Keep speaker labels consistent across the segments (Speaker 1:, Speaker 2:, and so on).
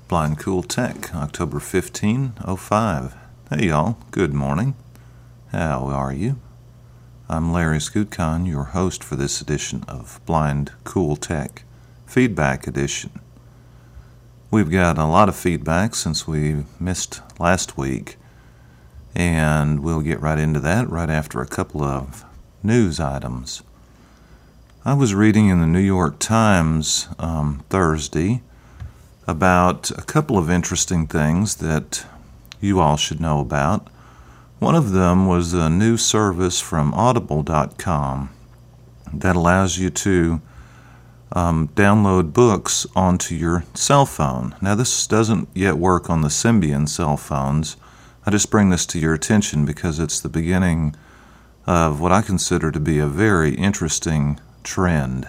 Speaker 1: Blind Cool Tech, October 15, '05. Hey y'all, good morning. How are you? I'm Larry Scootcon, your host for this edition of Blind Cool Tech, Feedback Edition. We've got a lot of feedback since we missed last week, and we'll get right into that right after a couple of news items. I was reading in the New York Times Thursday about a couple of interesting things that you all should know about. One of them was a new service from Audible.com that allows you to download books onto your cell phone. Now, this doesn't yet work on the Symbian cell phones. I just bring this to your attention because it's the beginning of what I consider to be a very interesting trend.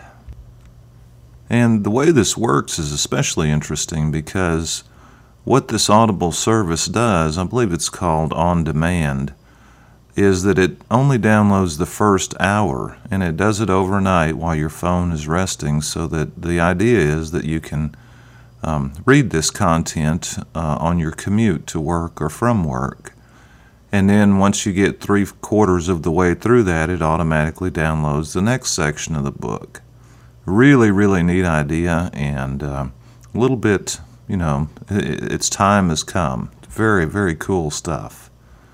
Speaker 1: And the way this works is especially interesting because what this Audible service does, I believe it's called On Demand, is that it only downloads the first hour, and it does it overnight while your phone is resting, so that the idea is that you can read this content on your commute to work or from work. And then once you get 3/4 of the way through that, it automatically downloads the next section of the book. Really, really neat idea, and a little bit, its time has come. Very, very cool stuff.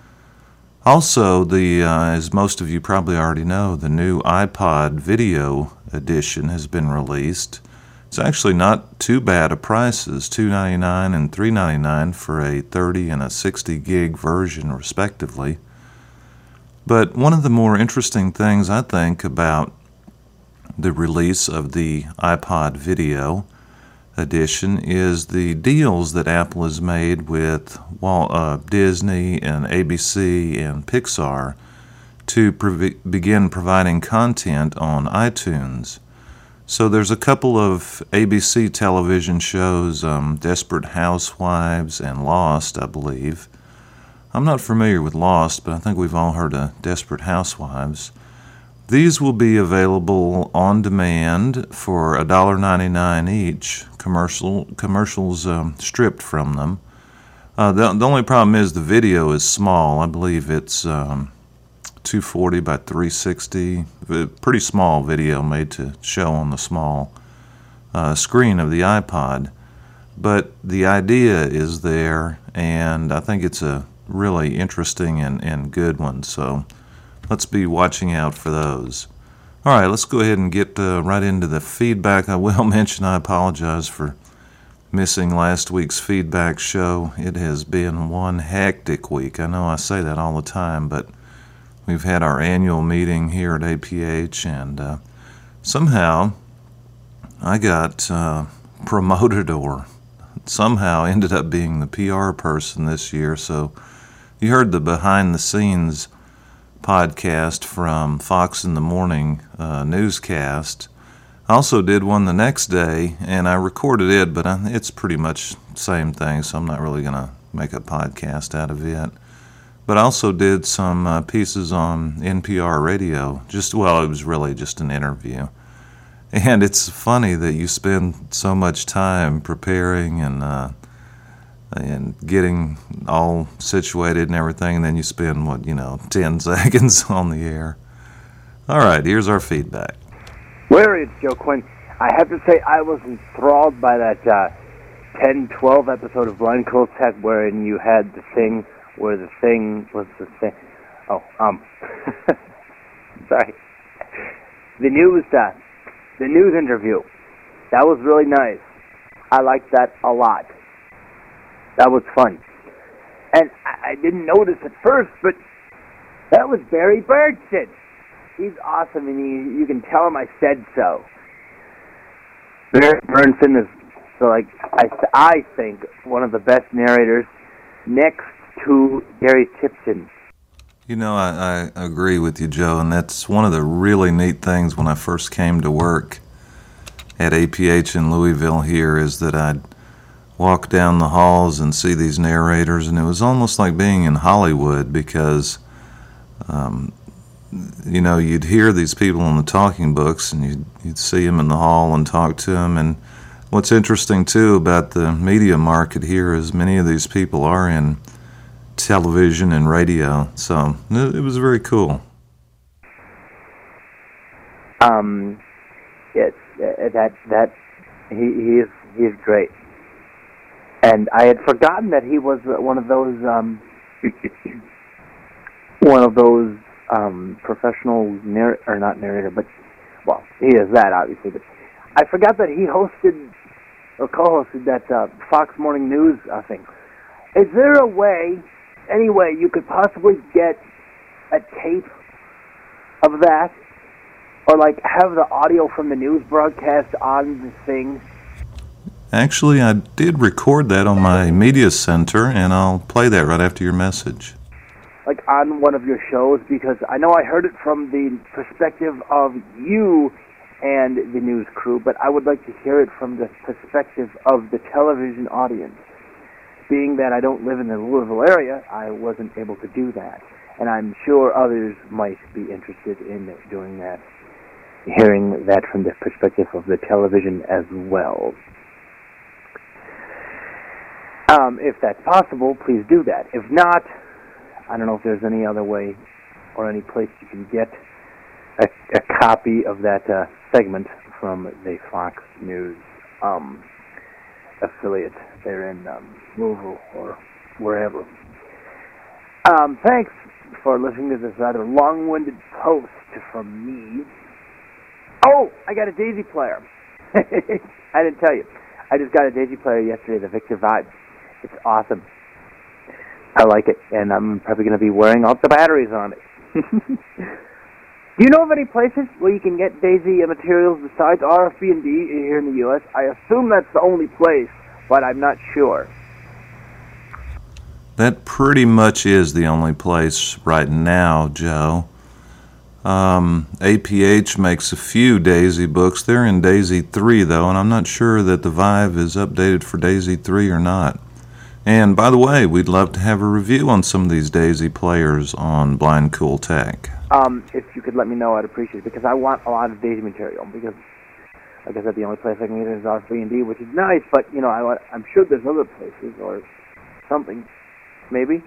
Speaker 1: Also, as most of you probably already know, the new iPod Video Edition has been released. It's actually not too bad of prices, $2.99 and $3.99 for a 30 and a 60 gig version, respectively. But one of the more interesting things, I think, about the release of the iPod Video Edition is the deals that Apple has made with Disney and ABC and Pixar to begin providing content on iTunes. So there's a couple of ABC television shows, Desperate Housewives and Lost, I believe. I'm not familiar with Lost, but I think we've all heard of Desperate Housewives. These will be available on demand for $1.99 each, commercials stripped from them. The only problem is the video is small. I believe it's 240 by 360, pretty small video made to show on the small screen of the iPod. But the idea is there, and I think it's a really interesting and good one, so let's be watching out for those. All right, let's go ahead and get right into the feedback. I will mention I apologize for missing last week's feedback show. It has been one hectic week. I know I say that all the time, but we've had our annual meeting here at APH, and somehow I got promoted, or somehow ended up being the PR person this year. So you heard the behind-the-scenes podcast from Fox in the Morning newscast. I also did one the next day, and I recorded it, but it's pretty much the same thing, so I'm not really going to make a podcast out of it. But I also did some pieces on NPR radio. It was really just an interview. And it's funny that you spend so much time preparing and getting all situated and everything, and then you spend, 10 seconds on the air. All right, here's our feedback.
Speaker 2: Larry, it's Joe Quinn. I have to say I was enthralled by that 10-12 episode of Blind Cool Tech wherein you had the thing where the thing was the thing. Sorry. The news interview. That was really nice. I liked that a lot. That was fun. And I didn't notice at first, but that was Barry Bergson. He's awesome, and you can tell him I said so. Barry Bergson is, I think, one of the best narrators next to Gary Tipton.
Speaker 1: I agree with you, Joe, and that's one of the really neat things when I first came to work at APH in Louisville here, is that I'd walk down the halls and see these narrators, and it was almost like being in Hollywood because, you'd hear these people in the talking books, and you'd see them in the hall and talk to them, and What's interesting, too, about the media market here is many of these people are in television and radio, so it was very cool.
Speaker 2: Yes, he is great. And I had forgotten that he was one of those professional not narrator, but well, he is that obviously. But I forgot that he hosted or co-hosted that Fox Morning News thing. Is there any way you could possibly get a tape of that, or like have the audio from the news broadcast on the thing?
Speaker 1: Actually, I did record that on my media center, and I'll play that right after your message.
Speaker 2: Like on one of your shows, because I know I heard it from the perspective of you and the news crew, but I would like to hear it from the perspective of the television audience. Being that I don't live in the Louisville area, I wasn't able to do that. And I'm sure others might be interested in doing that, hearing that from the perspective of the television as well. If that's possible, please do that. If not, I don't know if there's any other way or any place you can get a copy of that segment from the Fox News affiliate there in Louisville or wherever. Thanks for listening to this rather long-winded post from me. Oh, I got a Daisy player. I didn't tell you. I just got a Daisy player yesterday, the Victor Vibe. It's awesome. I like it, and I'm probably going to be wearing out the batteries on it. Do you know of any places where you can get Daisy materials besides RFB&D here in the U.S.? I assume that's the only place, but I'm not sure.
Speaker 1: That pretty much is the only place right now, Joe. APH makes a few Daisy books. They're in Daisy 3, though, and I'm not sure that the Vive is updated for Daisy 3 or not. And, by the way, we'd love to have a review on some of these Daisy players on Blind Cool Tech.
Speaker 2: If you could let me know, I'd appreciate it, because I want a lot of Daisy material, because, like I said, the only place I can get it is RFB&D, which is nice, but, you know, I'm sure there's other places or something. Maybe?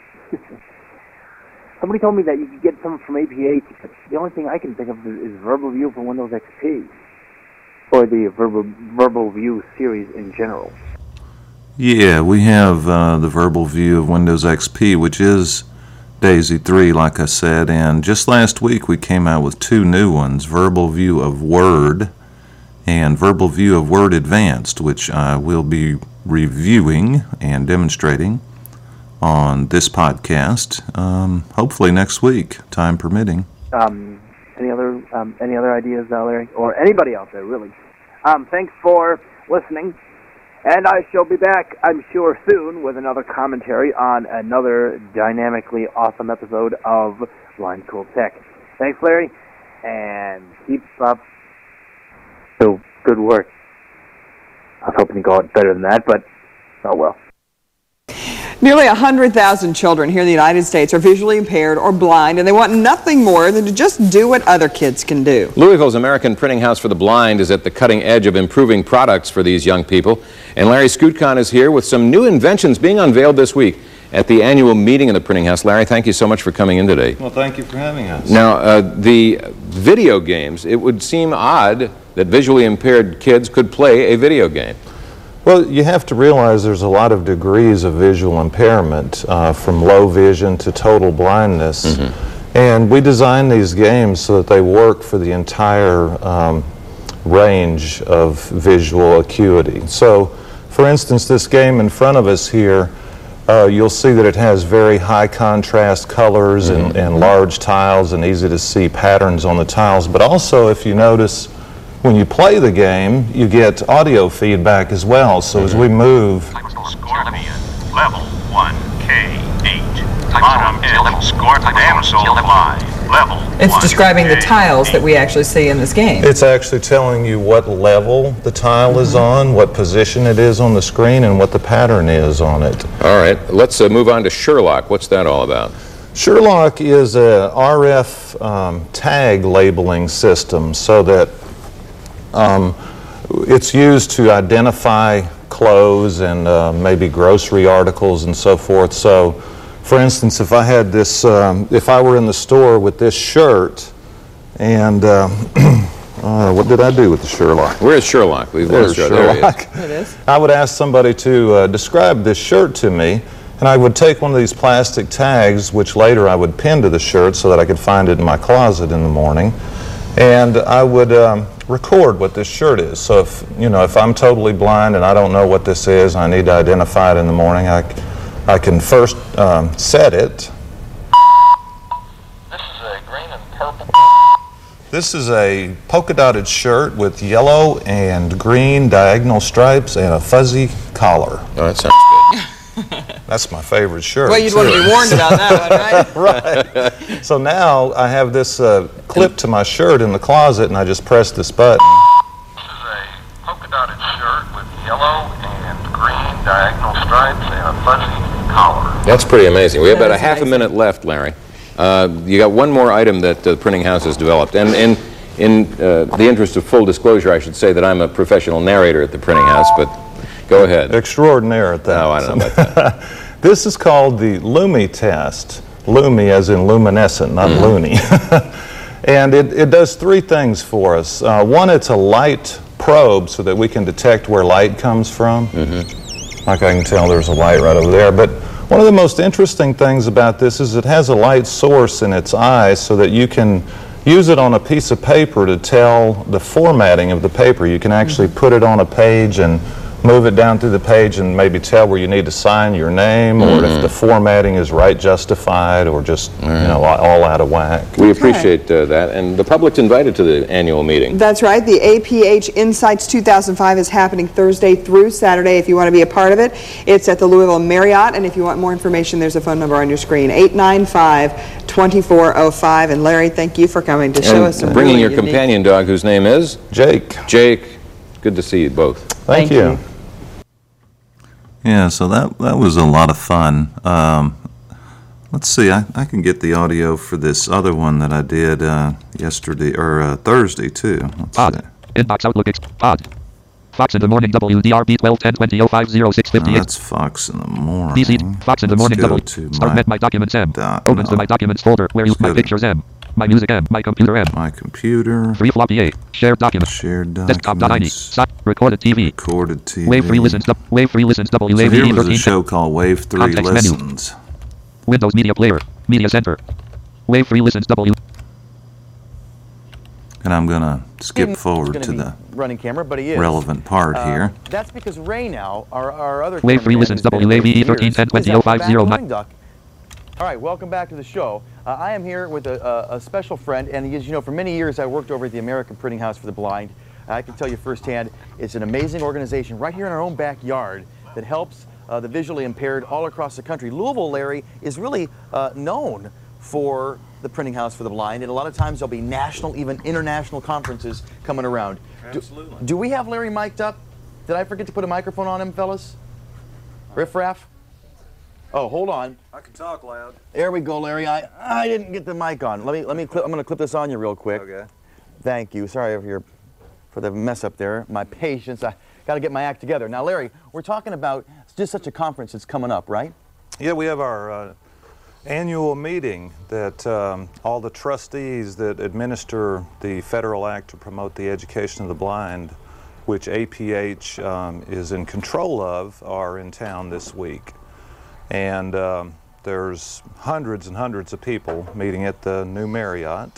Speaker 2: Somebody told me that you could get some from APH, but the only thing I can think of is Verbal View for Windows XP, or the Verbal View series in general.
Speaker 1: Yeah, we have the Verbal View of Windows XP, which is Daisy 3, like I said, and just last week we came out with two new ones, Verbal View of Word and Verbal View of Word Advanced, which I will be reviewing and demonstrating on this podcast, hopefully next week, time permitting.
Speaker 2: Any other ideas, Larry, or anybody out there, really? Thanks for listening. And I shall be back, I'm sure, soon with another commentary on another dynamically awesome episode of Blind Cool Tech. Thanks, Larry, and keep up the good work. I was hoping to go out better than that, but oh well.
Speaker 3: Nearly 100,000 children here in the United States are visually impaired or blind, and they want nothing more than to just do what other kids can do.
Speaker 4: Louisville's American Printing House for the Blind is at the cutting edge of improving products for these young people. And Larry Skutcon is here with some new inventions being unveiled this week at the annual meeting in the Printing House. Larry, thank you so much for coming in today.
Speaker 1: Well, thank you for having us.
Speaker 4: Now, the video games, it would seem odd that visually impaired kids could play a video game.
Speaker 5: Well, you have to realize there's a lot of degrees of visual impairment, from low vision to total blindness. Mm-hmm. And we design these games so that they work for the entire range of visual acuity. So, for instance, this game in front of us here, you'll see that it has very high contrast colors and large tiles and easy to see patterns on the tiles. But also, if you notice, when you play the game, you get audio feedback as well. So as we move,
Speaker 6: level 1K8, bottom edge, score damsel live, level.
Speaker 7: It's describing the tiles that we actually see in this game.
Speaker 5: It's actually telling you what level the tile is on, what position it is on the screen, and what the pattern is on it.
Speaker 4: All right, let's move on to Sherlock. What's that all about?
Speaker 5: Sherlock is a RF tag labeling system, so that it's used to identify clothes and maybe grocery articles and so forth. So, for instance, if I had this, if I were in the store with this shirt, and what did I do with the Sherlock?
Speaker 4: Where is Sherlock? We've lost
Speaker 5: Sherlock.
Speaker 7: It is.
Speaker 5: I would ask somebody to describe this shirt to me, and I would take one of these plastic tags, which later I would pin to the shirt so that I could find it in my closet in the morning, and I would record what this shirt is. So if I'm totally blind and I don't know what this is, and I need to identify it in the morning, I can first set it.
Speaker 6: This is a green and purple.
Speaker 5: This is a polka dotted shirt with yellow and green diagonal stripes and a fuzzy collar.
Speaker 4: Oh, that sounds good.
Speaker 5: That's my favorite shirt.
Speaker 3: Well, you'd want to be warned about that one, right?
Speaker 5: Right. So now I have this clip to my shirt in the closet, and I just press this button.
Speaker 6: This is a polka dotted shirt with yellow and green diagonal stripes and a fuzzy collar.
Speaker 4: That's pretty amazing. We have about
Speaker 7: That
Speaker 4: a half a
Speaker 7: is
Speaker 4: minute left, Larry. You got one more item that the printing house has developed. And in the interest of full disclosure, I should say that I'm a professional narrator at the printing house, but go ahead.
Speaker 5: Extraordinaire at that.
Speaker 4: No, I don't know about that.
Speaker 5: This is called the Lumi test. Lumi as in luminescent, not loony. And it does three things for us. One, it's a light probe so that we can detect where light comes from. Like I can tell there's a light right over there. But one of the most interesting things about this is it has a light source in its eyes so that you can use it on a piece of paper to tell the formatting of the paper. You can actually put it on a page and move it down through the page and maybe tell where you need to sign your name, or if the formatting is right justified or just all out of whack.
Speaker 4: We appreciate that, and the public's invited to the annual meeting.
Speaker 3: That's right. The APH Insights 2005 is happening Thursday through Saturday. If you want to be a part of it, it's at the Louisville Marriott, and if you want more information, there's a phone number on your screen, 895-2405. And Larry, thank you for coming to show us some
Speaker 4: bringing
Speaker 3: really
Speaker 4: your
Speaker 3: unique...
Speaker 4: companion dog, whose name is?
Speaker 5: Jake.
Speaker 4: Jake. Good to see you both.
Speaker 5: Thank you.
Speaker 1: Yeah, so that was a lot of fun. Let's see, I can get the audio for this other one that I did yesterday, or Thursday, too. Let's see.
Speaker 8: Inbox Outlook Pod. Fox in the Morning WDRB 121020500658.
Speaker 1: That's Fox in the Morning.
Speaker 8: DC Fox in the Morning
Speaker 1: Let's go
Speaker 8: W.
Speaker 1: to
Speaker 8: Start
Speaker 1: my
Speaker 8: Met My Documents M.
Speaker 1: doc-
Speaker 8: Opens the
Speaker 1: no.
Speaker 8: My Documents folder where you
Speaker 1: Let's
Speaker 8: My
Speaker 1: go to
Speaker 8: Pictures M. My Music M. My Computer M.
Speaker 1: My computer,
Speaker 8: Free floppy A. Shared documents.
Speaker 1: shared
Speaker 8: Desktop.id.
Speaker 1: documents,
Speaker 8: Recorded TV.
Speaker 1: recorded TV.
Speaker 8: Wave 3 listens. Wave 3 listens
Speaker 1: So
Speaker 8: WAV
Speaker 1: here was a
Speaker 8: 13.
Speaker 1: show called Wave 3
Speaker 8: Context menu.
Speaker 1: Listens.
Speaker 8: Windows Media Player. Media Center. Wave 3 listens W.
Speaker 1: And I'm going to skip forward
Speaker 9: He's
Speaker 1: to
Speaker 9: gonna
Speaker 1: the
Speaker 9: be running camera, but he is.
Speaker 1: relevant part here.
Speaker 9: That's because Ray now, our other
Speaker 8: Wave 3
Speaker 9: cameraman
Speaker 8: listens
Speaker 9: who's been
Speaker 8: WAV
Speaker 9: here for
Speaker 8: 13
Speaker 9: years,
Speaker 8: 10 20
Speaker 9: is out
Speaker 8: 050
Speaker 9: the back loading dock. All right, welcome back to the show. I am here with a special friend, and as you know, for many years I worked over at the American Printing House for the Blind. I can tell you firsthand, it's an amazing organization right here in our own backyard that helps the visually impaired all across the country. Louisville, Larry, is really known for the Printing House for the Blind, and a lot of times there'll be national, even international conferences coming around.
Speaker 5: Absolutely.
Speaker 9: Do we have Larry mic'd up? Did I forget to put a microphone on him, fellas? Riff Raff? Oh, hold on.
Speaker 5: I can talk loud.
Speaker 9: There we go, Larry. I didn't get the mic on. Let me clip. I'm going to clip this on you real quick.
Speaker 5: Okay.
Speaker 9: Thank you. Sorry for the mess up there. My patience. I got to get my act together. Now, Larry, we're talking about just such a conference that's coming up, right?
Speaker 5: Yeah, we have our annual meeting that all the trustees that administer the federal act to promote the education of the blind, which APH is in control of, are in town this week. And there's hundreds and hundreds of people meeting at the new Marriott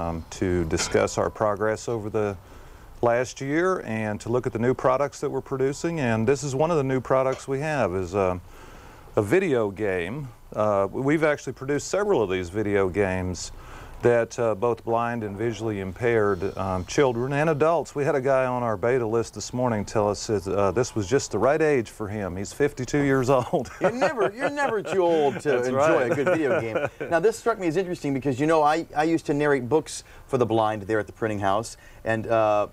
Speaker 5: to discuss our progress over the last year and to look at the new products that we're producing. And this is one of the new products we have, is a video game. We've actually produced several of these video games that both blind and visually impaired children and adults. We had a guy on our beta list this morning tell us that this was just the right age for him. He's 52 years old.
Speaker 9: You're never too old to
Speaker 5: That's
Speaker 9: enjoy
Speaker 5: right.
Speaker 9: a good video game. Now, this struck me as interesting because, you know, I used to narrate books for the blind there at the Printing House, and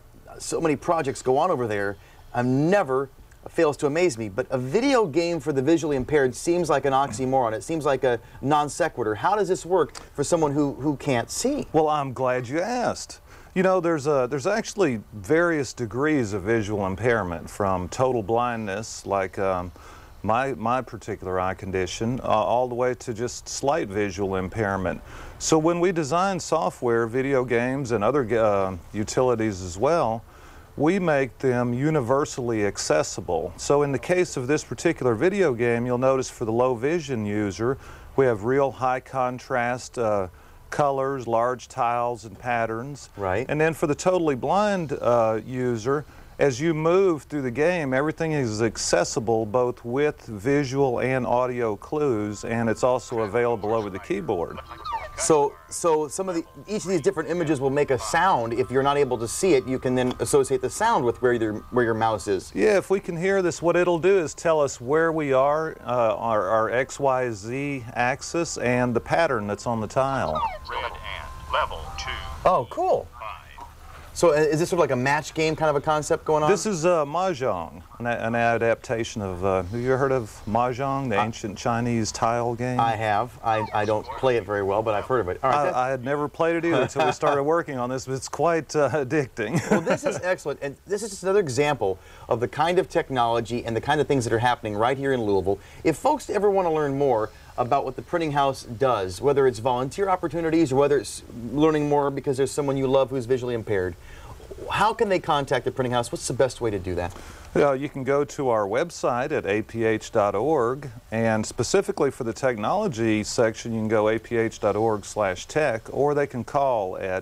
Speaker 9: so many projects go on over there. I've never fails to amaze me, but a video game for the visually impaired seems like an oxymoron. It seems like a non sequitur. How does this work for someone who can't see?
Speaker 5: Well, I'm glad you asked. You know, there's actually various degrees of visual impairment, from total blindness, like my particular eye condition, all the way to just slight visual impairment. So when we design software, video games, and other utilities as well, we make them universally accessible. So in the case of this particular video game, you'll notice for the low vision user, we have real high contrast colors, large tiles and patterns.
Speaker 9: Right.
Speaker 5: And then for the totally blind user, as you move through the game, everything is accessible both with visual and audio clues, and it's also available over the keyboard.
Speaker 9: So each of these different images will make a sound. If you're not able to see it, you can then associate the sound with where your mouse is.
Speaker 5: Yeah, if we can hear this, what it'll do is tell us where we are, our X, Y, Z axis, and the pattern that's on the tile.
Speaker 6: Red and level 2.
Speaker 9: Oh, cool. So is this sort of like a match game kind of a concept going on?
Speaker 5: This is Mahjong, an adaptation of, have you ever heard of Mahjong, the ancient Chinese tile game?
Speaker 9: I have. I don't play it very well, but I've heard of it. All right,
Speaker 5: I had never played it either until we started working on this, but it's quite addicting.
Speaker 9: Well, this is excellent, and this is just another example of the kind of technology and the kind of things that are happening right here in Louisville. If folks ever want to learn more about what the Printing House does, whether it's volunteer opportunities or whether it's learning more because there's someone you love who's visually impaired, how can they contact the Printing House? What's the best way to do that?
Speaker 5: You can go to our website at aph.org, and specifically for the technology section, you can go aph.org/tech, or they can call at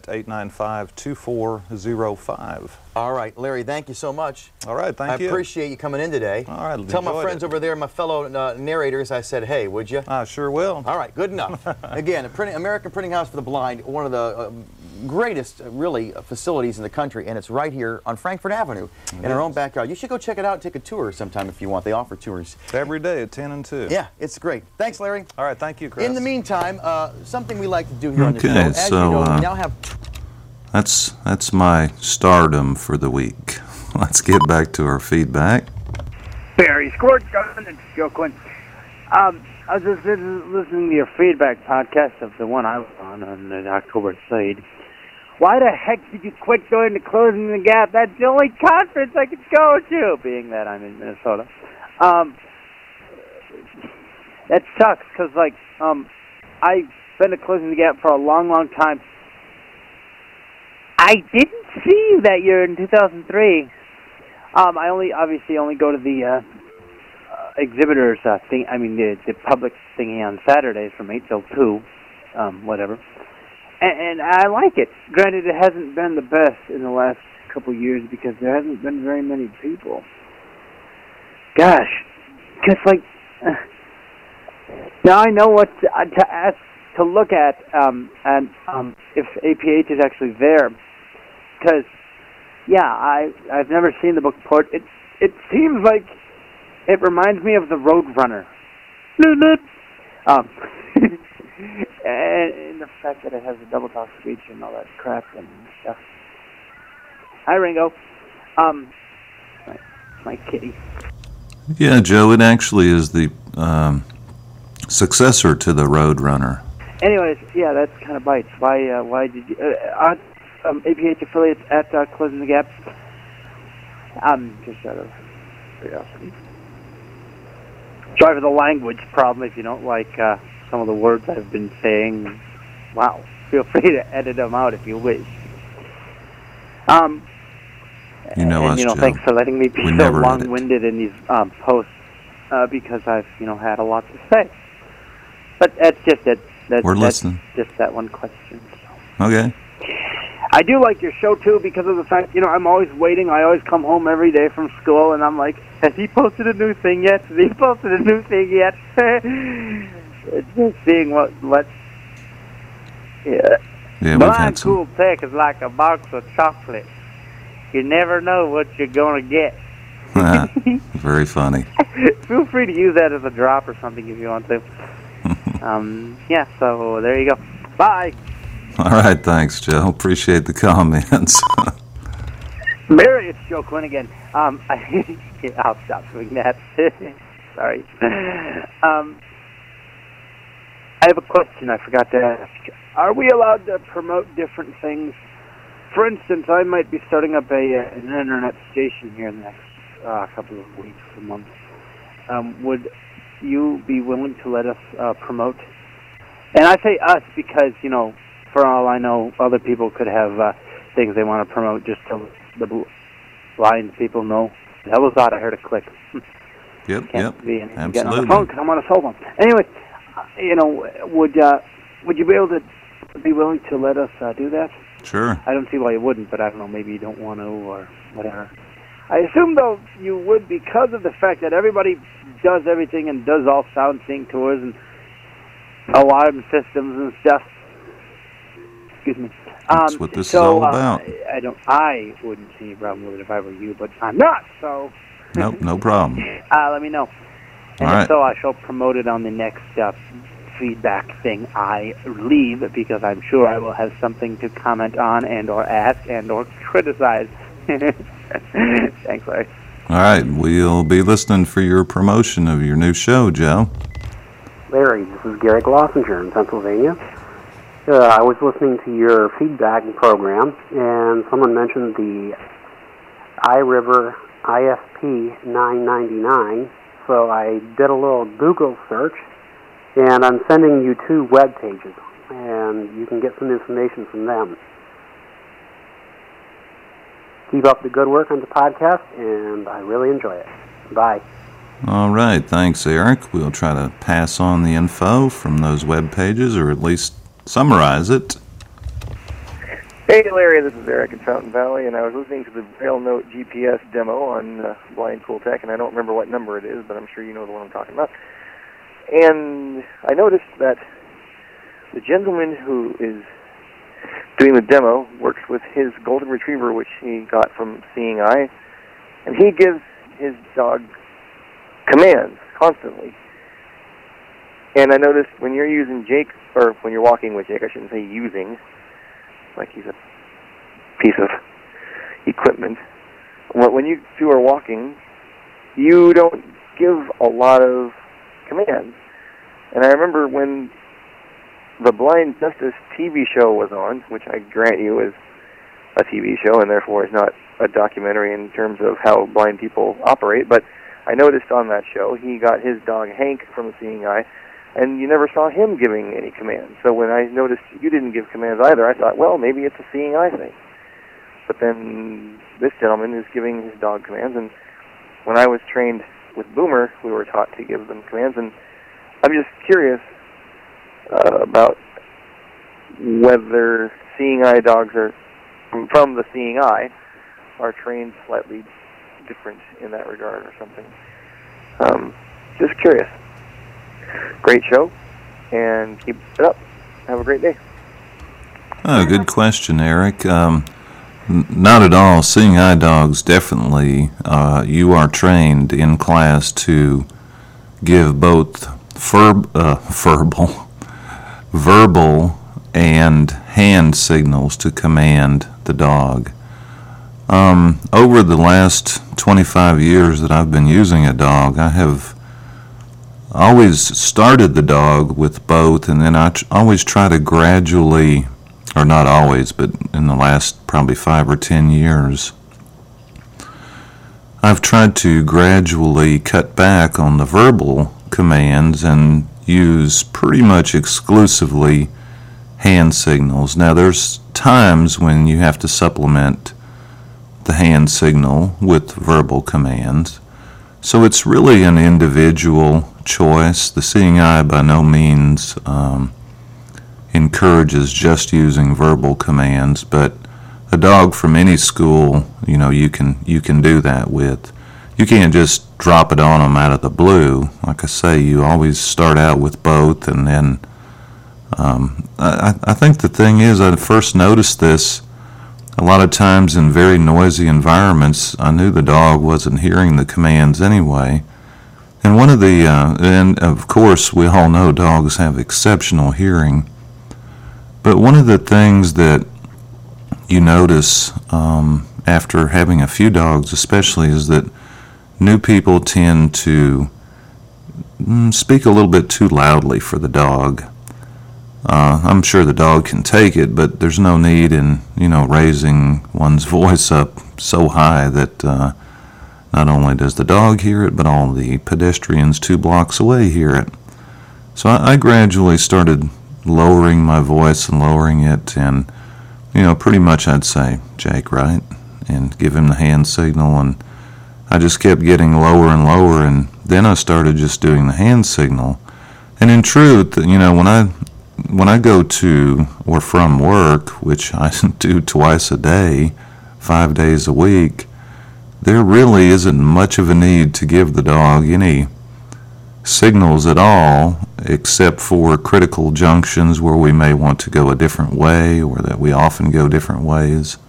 Speaker 5: 895-2405.
Speaker 9: All right, Larry, thank you so much.
Speaker 5: All right, thank you.
Speaker 9: I appreciate you coming in today.
Speaker 5: All right,
Speaker 9: tell my friends over there, my fellow narrators, I said, hey, would you?
Speaker 5: I sure will.
Speaker 9: All right, good enough. Again, American Printing House for the Blind, one of the greatest, really, facilities in the country, and it's right here on Frankfort Avenue in our own backyard. You should go check it out and take a tour sometime if you want. They offer tours.
Speaker 5: Every day at 10 and 2.
Speaker 9: Yeah, it's great. Thanks, Larry.
Speaker 5: All right, thank you, Chris.
Speaker 9: In the meantime, something we like to do here on the show,
Speaker 1: Okay,
Speaker 9: as you know, we now have...
Speaker 1: That's my stardom for the week. Let's get back to our feedback.
Speaker 2: Barry Squirt Gun and Joe Quinn. I was just listening to your feedback podcast of the one I was on the October 3rd. Why the heck did you quit going to Closing the Gap? That's the only conference I could go to, being that I'm in Minnesota. That sucks, because, I've been to Closing the Gap for a long, long time. I didn't see you that year in 2003. I obviously only go to the exhibitors thing. I mean, the public thingy on Saturdays from 8 till 2, whatever. And I like it. Granted, it hasn't been the best in the last couple of years because there hasn't been very many people. Gosh, because now I know what to ask, to look at, and if APH is actually there. Because, yeah, I've never seen the book port. It seems like it reminds me of the Roadrunner. And the fact that it has a double talk speech and all that crap and stuff. Hi, Ringo. My kitty.
Speaker 1: Yeah, Joe, it actually is the successor to the Roadrunner.
Speaker 2: Anyways, yeah, that's kind of bites. Why did you... APH affiliates at Closing the Gap? Just out of curiosity. Sorry for the language problem if you don't like some of the words I've been saying. Wow. Feel free to edit them out if you wish. Thanks for letting me be so long-winded in these posts because I've, had a lot to say. But that's just it.
Speaker 1: We're listening.
Speaker 2: Just that one question. So.
Speaker 1: Okay.
Speaker 2: I do like your show, too, because of the fact, I'm always waiting. I always come home every day from school, and I'm like, has he posted a new thing yet? Has he posted a new thing yet? It's just seeing what yeah. Blind Cool Tech is like a box of chocolate. You never know what you're going to get.
Speaker 1: Very funny.
Speaker 2: Feel free to use that as a drop or something if you want to. Yeah, so there you go. Bye.
Speaker 1: All right, thanks, Joe. Appreciate the comments.
Speaker 2: Mary, it's Joe Quinn again. I'll stop doing that. Sorry. I have a question I forgot to ask. Are we allowed to promote different things
Speaker 10: for instance, I might be starting up an internet station here in the next couple of weeks or months. Would you be willing to let us promote? And I say us because, you know, for all I know, other people could have things they want to promote just to the blind people know. That was odd. I heard a click.
Speaker 1: Yep,
Speaker 10: Absolutely.
Speaker 1: absolutely.
Speaker 10: On the phone because I'm on a cell phone. Anyway, you know, would you be able to be willing to let us do that?
Speaker 1: Sure.
Speaker 10: I don't see why you wouldn't, but I don't know. Maybe you don't want to or whatever. I assume, though, you would because of the fact that everybody does everything and does all sound sync tours and alarm systems and stuff. Excuse me.
Speaker 1: That's what this is all about.
Speaker 10: I wouldn't see any problem with it if I were you, but I'm not, so...
Speaker 1: Nope, no problem.
Speaker 10: Let me know. And
Speaker 1: all right.
Speaker 10: If so, I shall promote it on the next feedback thing I leave, because I'm sure I will have something to comment on and or ask and or criticize. Thanks, Larry.
Speaker 1: All right, we'll be listening for your promotion of your new show, Joe.
Speaker 11: Larry, this is Gary Glossinger in Pennsylvania. I was listening to your feedback program, and someone mentioned the iRiver ISP 999, so I did a little Google search, and I'm sending you 2 web pages, and you can get some information from them. Keep up the good work on the podcast, and I really enjoy it. Bye.
Speaker 1: All right, thanks, Eric. We'll try to pass on the info from those web pages, or at least summarize it.
Speaker 12: Hey, Larry, this is Eric in Fountain Valley, and I was listening to the RailNote GPS demo on Blind Cool Tech, and I don't remember what number it is, but I'm sure you know the one I'm talking about. And I noticed that the gentleman who is doing the demo works with his golden retriever, which he got from Seeing Eye, and he gives his dog commands constantly. And I noticed when you're using Jake, or when you're walking with Jake, I shouldn't say using, like he's a piece of equipment. When you two are walking, you don't give a lot of commands. And I remember when the Blind Justice TV show was on, which I grant you is a TV show and therefore is not a documentary in terms of how blind people operate, but I noticed on that show he got his dog Hank from Seeing Eye, and you never saw him giving any commands. So when I noticed you didn't give commands either, I thought, well, maybe it's a Seeing Eye thing. But then this gentleman is giving his dog commands, and when I was trained with Boomer, we were taught to give them commands, and I'm just curious about whether Seeing Eye dogs are from the Seeing Eye are trained slightly different in that regard or something. Just curious. Great show, and keep it up. Have a great day.
Speaker 1: Oh, good question, Eric. Not at all. Seeing Eye dogs, definitely, you are trained in class to give both verbal and hand signals to command the dog. Over the last 25 years that I've been using a dog, I have always started the dog with both, and then I always try to gradually, or not always, but in the last probably 5 or 10 years, I've tried to gradually cut back on the verbal commands and use pretty much exclusively hand signals. Now, there's times when you have to supplement the hand signal with verbal commands, so it's really an individual choice. The Seeing Eye by no means encourages just using verbal commands, but a dog from any school, you can do that with. You can't just drop it on them out of the blue. Like I say, you always start out with both, and then I think the thing is, I first noticed this a lot of times in very noisy environments. I knew the dog wasn't hearing the commands anyway. And one of the, and of course we all know dogs have exceptional hearing, but one of the things that you notice after having a few dogs especially is that new people tend to speak a little bit too loudly for the dog. I'm sure the dog can take it, but there's no need in, raising one's voice up so high that not only does the dog hear it, but all the pedestrians 2 blocks away hear it. So I gradually started lowering my voice and lowering it, and, pretty much I'd say, Jake, right? And give him the hand signal, and I just kept getting lower and lower, and then I started just doing the hand signal. And in truth, when I go to or from work, which I do twice a day, 5 days a week, there really isn't much of a need to give the dog any signals at all, except for critical junctions where we may want to go a different way, or that we often go different ways.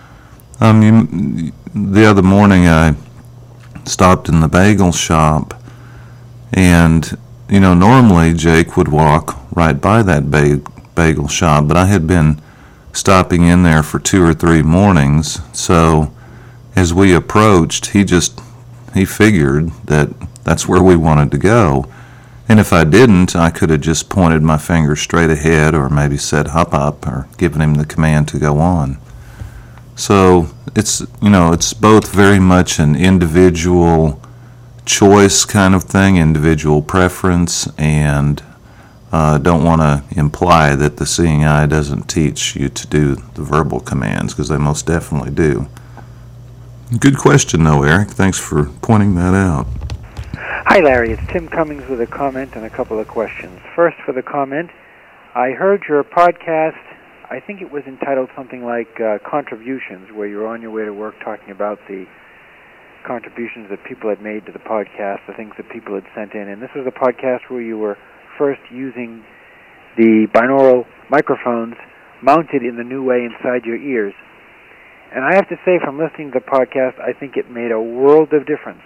Speaker 1: The other morning I stopped in the bagel shop, and normally Jake would walk right by that bagel shop, but I had been stopping in there for 2 or 3 mornings, so as we approached, he figured that that's where we wanted to go. And if I didn't, I could have just pointed my finger straight ahead, or maybe said hop up, or given him the command to go on. So it's both very much an individual choice kind of thing, individual preference, and don't want to imply that the seeing eye doesn't teach you to do the verbal commands, because they most definitely do. Good question, though, Eric. Thanks for pointing that out.
Speaker 13: Hi, Larry. It's Tim Cummings with a comment and a couple of questions. First, for the comment, I heard your podcast, I think it was entitled something like Contributions, where you're on your way to work talking about the contributions that people had made to the podcast, the things that people had sent in. And this was a podcast where you were first using the binaural microphones mounted in the new way inside your ears. And I have to say, from listening to the podcast, I think it made a world of difference.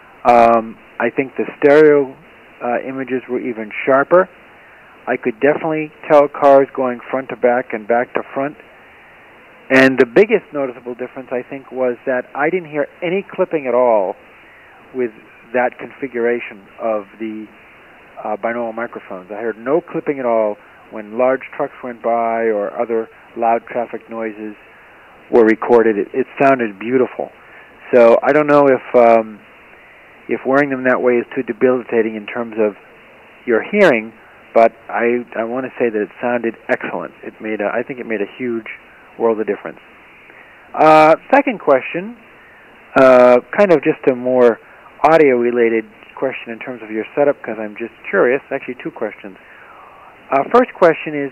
Speaker 13: I think the stereo images were even sharper. I could definitely tell cars going front to back and back to front. And the biggest noticeable difference, I think, was that I didn't hear any clipping at all with that configuration of the binaural microphones. I heard no clipping at all when large trucks went by or other loud traffic noises were recorded. It sounded beautiful. So I don't know if wearing them that way is too debilitating in terms of your hearing, but I want to say that it sounded excellent. I think it made a huge world of difference. Second question, kind of just a more audio-related question in terms of your setup, because I'm just curious. Actually, 2 questions. First question is,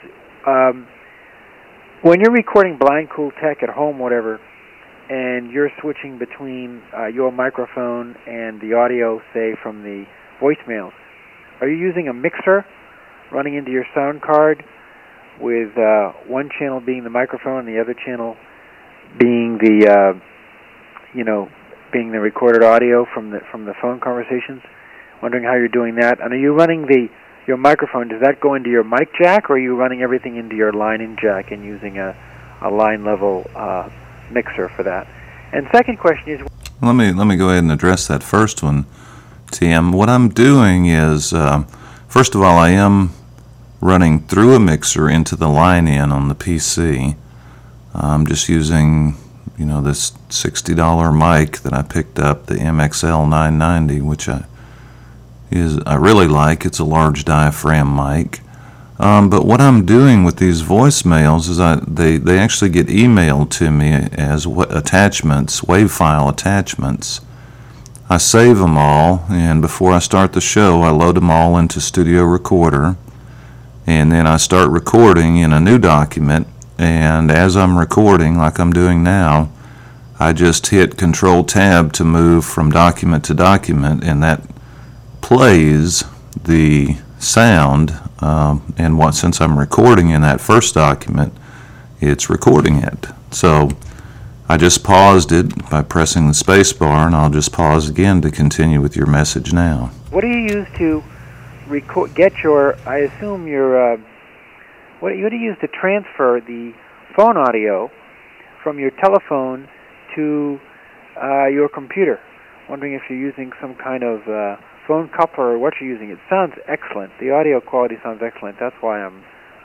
Speaker 13: when you're recording Blind Cool Tech at home, whatever, and you're switching between your microphone and the audio, say, from the voicemails, are you using a mixer running into your sound card with one channel being the microphone and the other channel being the being the recorded audio from the phone conversations? Wondering how you're doing that. And are you running your microphone, does that go into your mic jack, or are you running everything into your line-in jack and using a line-level mixer for that? And second question is...
Speaker 1: Let me go ahead and address that first one, Tim. What I'm doing is, first of all, I am running through a mixer into the line-in on the PC. I'm just using, this $60 mic that I picked up, the MXL 990, which I really like. It's a large diaphragm mic. But what I'm doing with these voicemails is they actually get emailed to me as attachments, WAV file attachments. I save them all, and before I start the show, I load them all into Studio Recorder, and then I start recording in a new document, and as I'm recording, like I'm doing now, I just hit Control-Tab to move from document to document, and that plays the sound, and since I'm recording in that first document, it's recording it. So I just paused it by pressing the space bar, and I'll just pause again to continue with your message now.
Speaker 13: What do you use to get your, I assume your, what do you use to transfer the phone audio from your telephone to your computer? Wondering if you're using some kind of phone coupler or what you're using. It sounds excellent. The audio quality sounds excellent. That's why I'm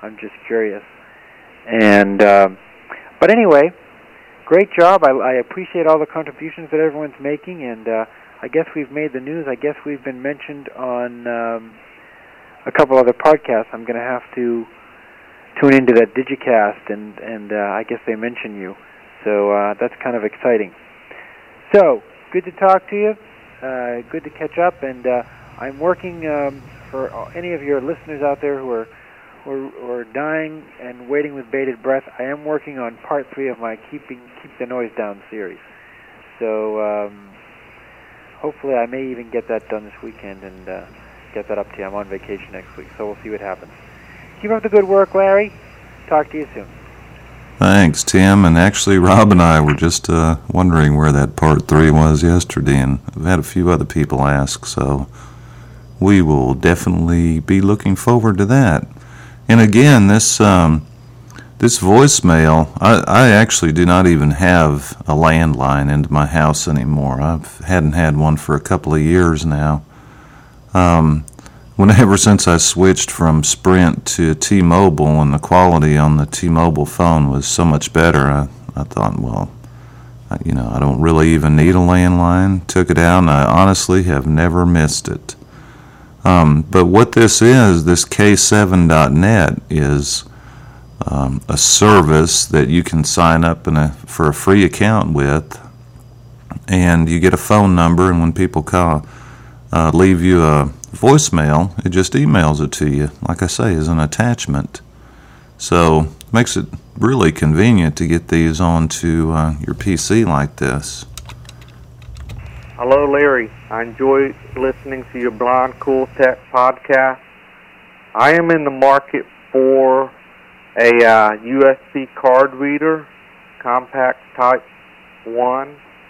Speaker 13: I'm just curious. And but anyway, great job. I appreciate all the contributions that everyone's making, and I guess we've made the news. I guess we've been mentioned on a couple other podcasts. I'm going to have to tune into that Digicast, and I guess they mention you. So that's kind of exciting. So, good to talk to you. Good to catch up, and I'm working for any of your listeners out there who are dying and waiting with bated breath. I am working on part 3 of my Keep the Noise Down series. So hopefully I may even get that done this weekend and get that up to you. I'm on vacation next week, so we'll see what happens. Keep up the good work, Larry. Talk to you soon.
Speaker 1: Thanks, Tim. And actually, Rob and I were just wondering where that part 3 was yesterday, and I've had a few other people ask, so we will definitely be looking forward to that. And again, this voicemail, I actually do not even have a landline into my house anymore. I hadn't had one for a couple of years now. Ever since I switched from Sprint to T-Mobile, and the quality on the T-Mobile phone was so much better, I thought, well, I don't really even need a landline. Took it out, and I honestly have never missed it. But what this is, this K7.net is a service that you can sign up for a free account with, and you get a phone number, and when people call, leave you a voicemail, it just emails it to you, like I say, as an attachment. So it makes it really convenient to get these onto your PC like this.
Speaker 14: Hello, Larry. I enjoy listening to your Blind Cool Tech podcast. I am in the market for a USB card reader, compact type 1.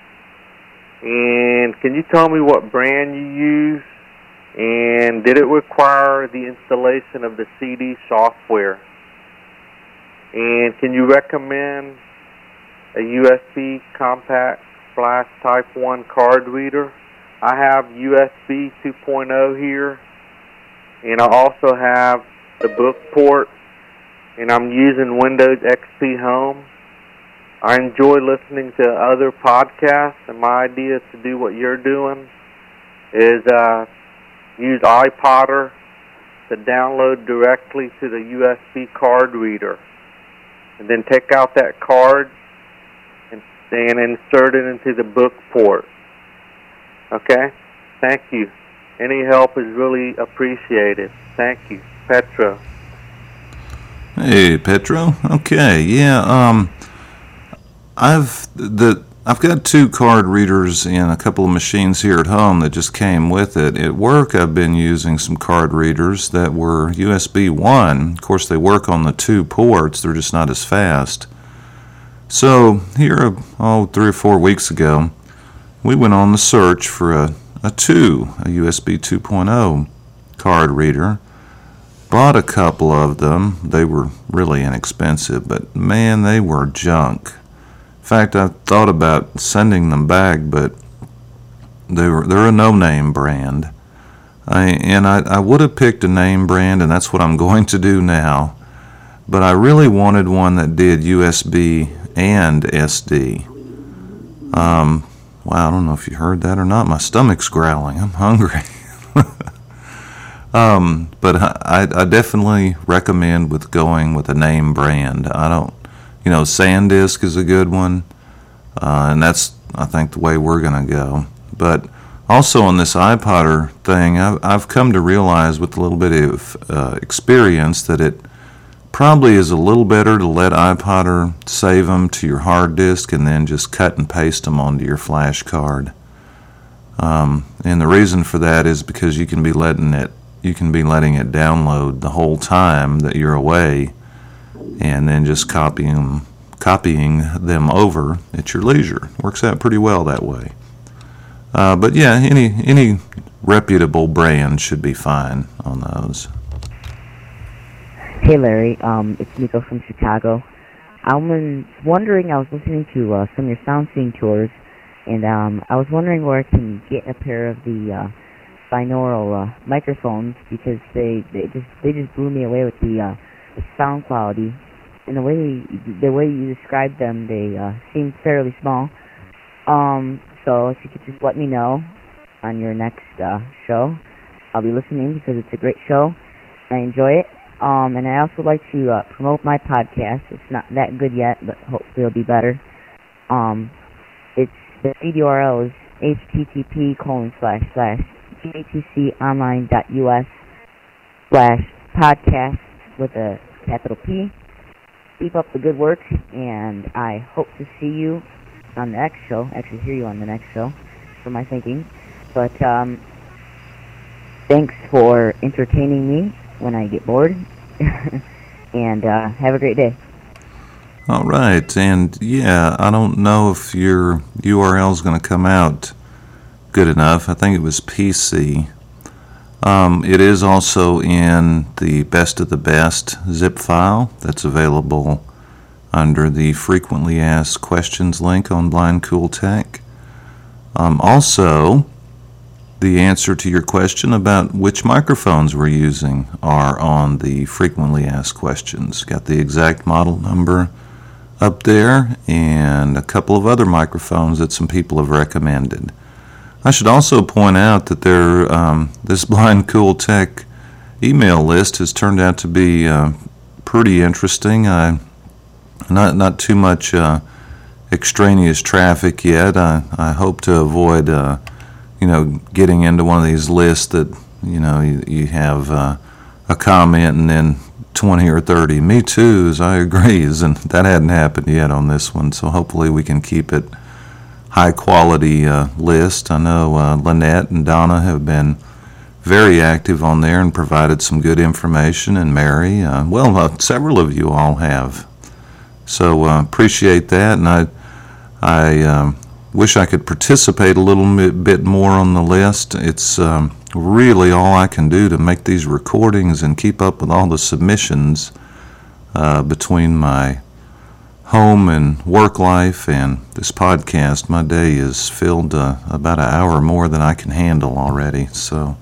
Speaker 14: And can you tell me what brand you use? And did it require the installation of the CD software? And can you recommend a USB compact flash type 1 card reader? I have USB 2.0 here, and I also have the book port, and I'm using Windows XP Home. I enjoy listening to other podcasts, and my idea is to do what you're doing is use iPodder to download directly to the USB card reader, and then take out that card and insert it into the book port. Okay? Thank you. Any help is really appreciated. Thank you. Petro.
Speaker 1: Hey, Petro. Okay, yeah, I've got 2 card readers in a couple of machines here at home that just came with it. At work, I've been using some card readers that were USB 1. Of course, they work on the 2 ports. They're just not as fast. So here, 3 or 4 weeks ago, we went on the search for a USB 2.0 card reader. Bought a couple of them. They were really inexpensive, but man, they were junk. In fact, I thought about sending them back, but they're a no-name brand. I would have picked a name brand, and that's what I'm going to do now. But I really wanted one that did USB and SD. Wow, I don't know if you heard that or not. My stomach's growling. I'm hungry. But I definitely recommend going with a name brand. SanDisk is a good one, and that's, I think, the way we're going to go. But also on this iPodder thing, I've come to realize with a little bit of experience that it probably is a little better to let iPodder save them to your hard disk and then just cut and paste them onto your flash card. And the reason for that is because you can be letting it download the whole time that you're away, and then just copying them over at your leisure. Works out pretty well that way. But yeah, any reputable brand should be fine on those.
Speaker 15: Hey Larry, it's Nico from Chicago. I was wondering, I was listening to some of your SoundScene tours, and I was wondering where I can get a pair of the binaural microphones, because they just blew me away with the sound quality. And the way you described them, they seem fairly small. So if you could just let me know on your next show, I'll be listening because it's a great show. I enjoy it. And I also like to promote my podcast. It's not that good yet, but hopefully it'll be better. It's the feed URL is http://gatconline.us/podcast with a capital P. Keep up the good work, and I hope to see you on the next show. Actually, hear you on the next show, for my thinking. But thanks for entertaining me when I get bored, and have a great day.
Speaker 1: All right, and yeah, I don't know if your URL is going to come out good enough. I think it was PC. It is also in the Best of the Best zip file that's available under the Frequently Asked Questions link on Blind Cool Tech. Also, the answer to your question about which microphones we're using are on the Frequently Asked Questions. Got the exact model number up there and a couple of other microphones that some people have recommended. I should also point out that this Blind Cool Tech email list has turned out to be pretty interesting. Not too much extraneous traffic yet. I hope to avoid getting into one of these lists that you have a comment and then 20 or 30 me too's, I agrees, and that hadn't happened yet on this one. So hopefully we can keep it high quality list. I know Lynette and Donna have been very active on there and provided some good information, and Mary, several of you all have. So appreciate that, and I wish I could participate a little bit more on the list. It's really all I can do to make these recordings and keep up with all the submissions between my home and work life and this podcast. My day is filled about an hour more than I can handle already. So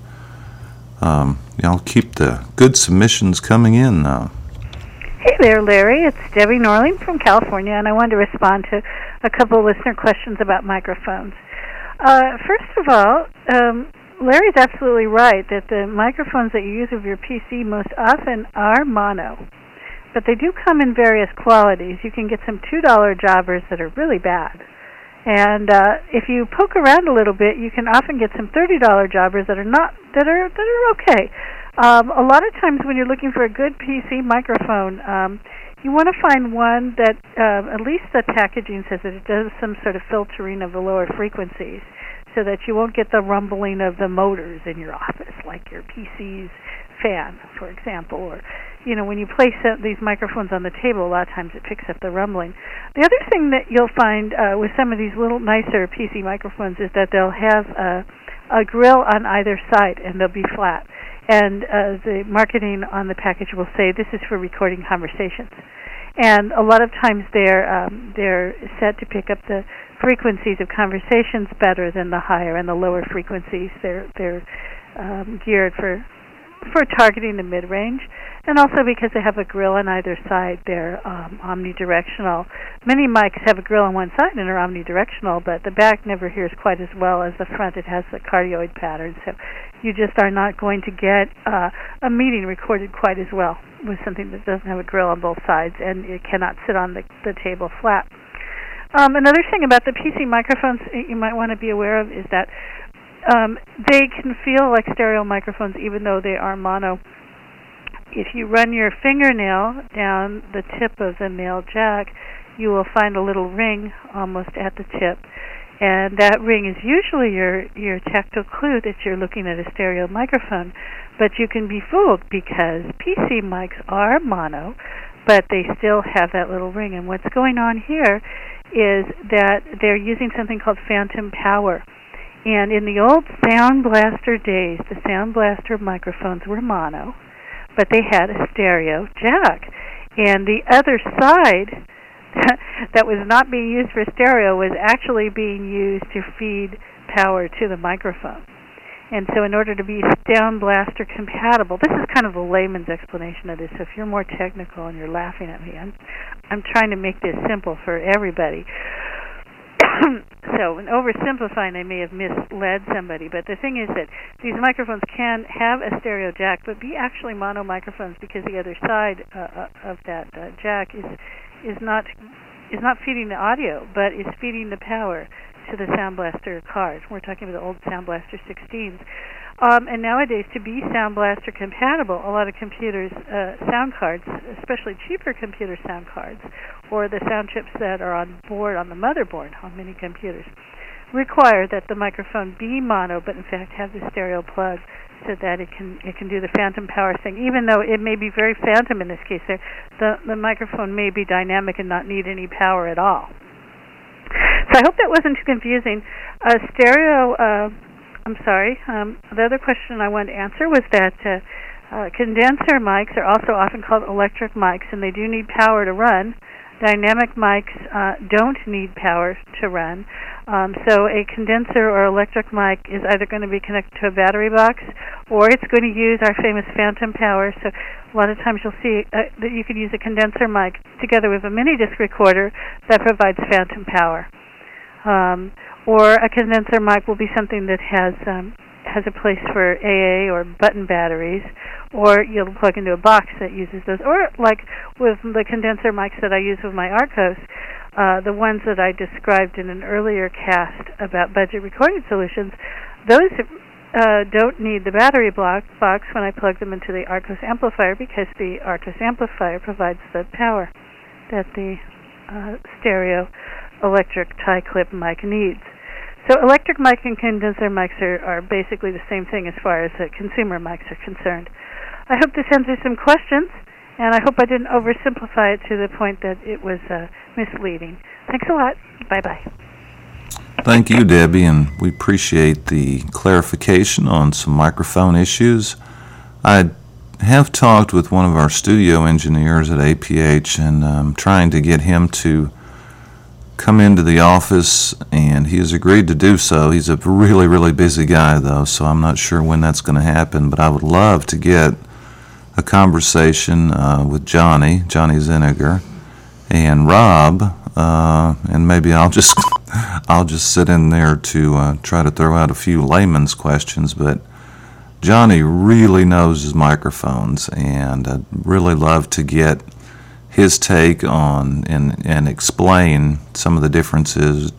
Speaker 1: y'all keep the good submissions coming in now.
Speaker 16: Hey there, Larry. It's Debbie Norling from California, and I wanted to respond to a couple of listener questions about microphones. First of all, Larry's absolutely right that the microphones that you use with your PC most often are mono. But they do come in various qualities. You can get some $2 jobbers that are really bad. And if you poke around a little bit, you can often get some $30 jobbers that are okay. A lot of times when you're looking for a good PC microphone, you want to find one that at least the packaging says that it does some sort of filtering of the lower frequencies, so that you won't get the rumbling of the motors in your office, like your PC's fan, for example, or when you place these microphones on the table, a lot of times it picks up the rumbling. The other thing that you'll find with some of these little nicer PC microphones is that they'll have a grill on either side, and they'll be flat. And the marketing on the package will say this is for recording conversations. And a lot of times they're set to pick up the frequencies of conversations better than the higher and the lower frequencies. They're geared for targeting the mid-range, and also because they have a grill on either side, they're omnidirectional. Many mics have a grill on one side and are omnidirectional, but the back never hears quite as well as the front. It has the cardioid pattern, so you just are not going to get a meeting recorded quite as well with something that doesn't have a grill on both sides, and it cannot sit on the table flat. Another thing about the PC microphones you might want to be aware of is that they can feel like stereo microphones even though they are mono. If you run your fingernail down the tip of the male jack, you will find a little ring almost at the tip. And that ring is usually your tactile clue that you're looking at a stereo microphone. But you can be fooled because PC mics are mono, but they still have that little ring. And what's going on here is that they're using something called phantom power. And in the old Sound Blaster days, the Sound Blaster microphones were mono, but they had a stereo jack. And the other side that was not being used for stereo was actually being used to feed power to the microphone. And so in order to be Sound Blaster compatible, this is kind of a layman's explanation of this, so if you're more technical and you're laughing at me, I'm trying to make this simple for everybody. So in oversimplifying, I may have misled somebody, but the thing is that these microphones can have a stereo jack, but be actually mono microphones because the other side of that jack is not feeding the audio, but is feeding the power to the Sound Blaster card. We're talking about the old Sound Blaster 16s. And nowadays, to be Sound Blaster compatible, a lot of computers, sound cards, especially cheaper computer sound cards, or the sound chips that are on board, on the motherboard on many computers, require that the microphone be mono, but in fact have the stereo plug so that it can do the phantom power thing. Even though it may be very phantom in this case, the microphone may be dynamic and not need any power at all. So I hope that wasn't too confusing. The other question I wanted to answer was that condenser mics are also often called electric mics, and they do need power to run. Dynamic mics don't need power to run. So a condenser or electric mic is either going to be connected to a battery box, or it's going to use our famous phantom power. So a lot of times you'll see that you can use a condenser mic together with a mini disc recorder that provides phantom power. Or a condenser mic will be something that has a place for AA or button batteries, or you'll plug into a box that uses those. Or like with the condenser mics that I use with my Arcos, the ones that I described in an earlier cast about budget recording solutions, those don't need the battery box when I plug them into the Arcos amplifier, because the Arcos amplifier provides the power that the stereo electric tie-clip mic needs. So electric mic and condenser mics are basically the same thing as far as consumer mics are concerned. I hope this answers some questions, and I hope I didn't oversimplify it to the point that it was misleading. Thanks a lot. Bye-bye.
Speaker 1: Thank you, Debbie, and we appreciate the clarification on some microphone issues. I have talked with one of our studio engineers at APH, and I'm trying to get him to come into the office, and he has agreed to do so. He's a really, really busy guy, though, so I'm not sure when that's going to happen, but I would love to get a conversation with Johnny Ziniger, and Rob, and maybe I'll just sit in there to try to throw out a few layman's questions, but Johnny really knows his microphones, and I'd really love to get his take on and explain some of the differences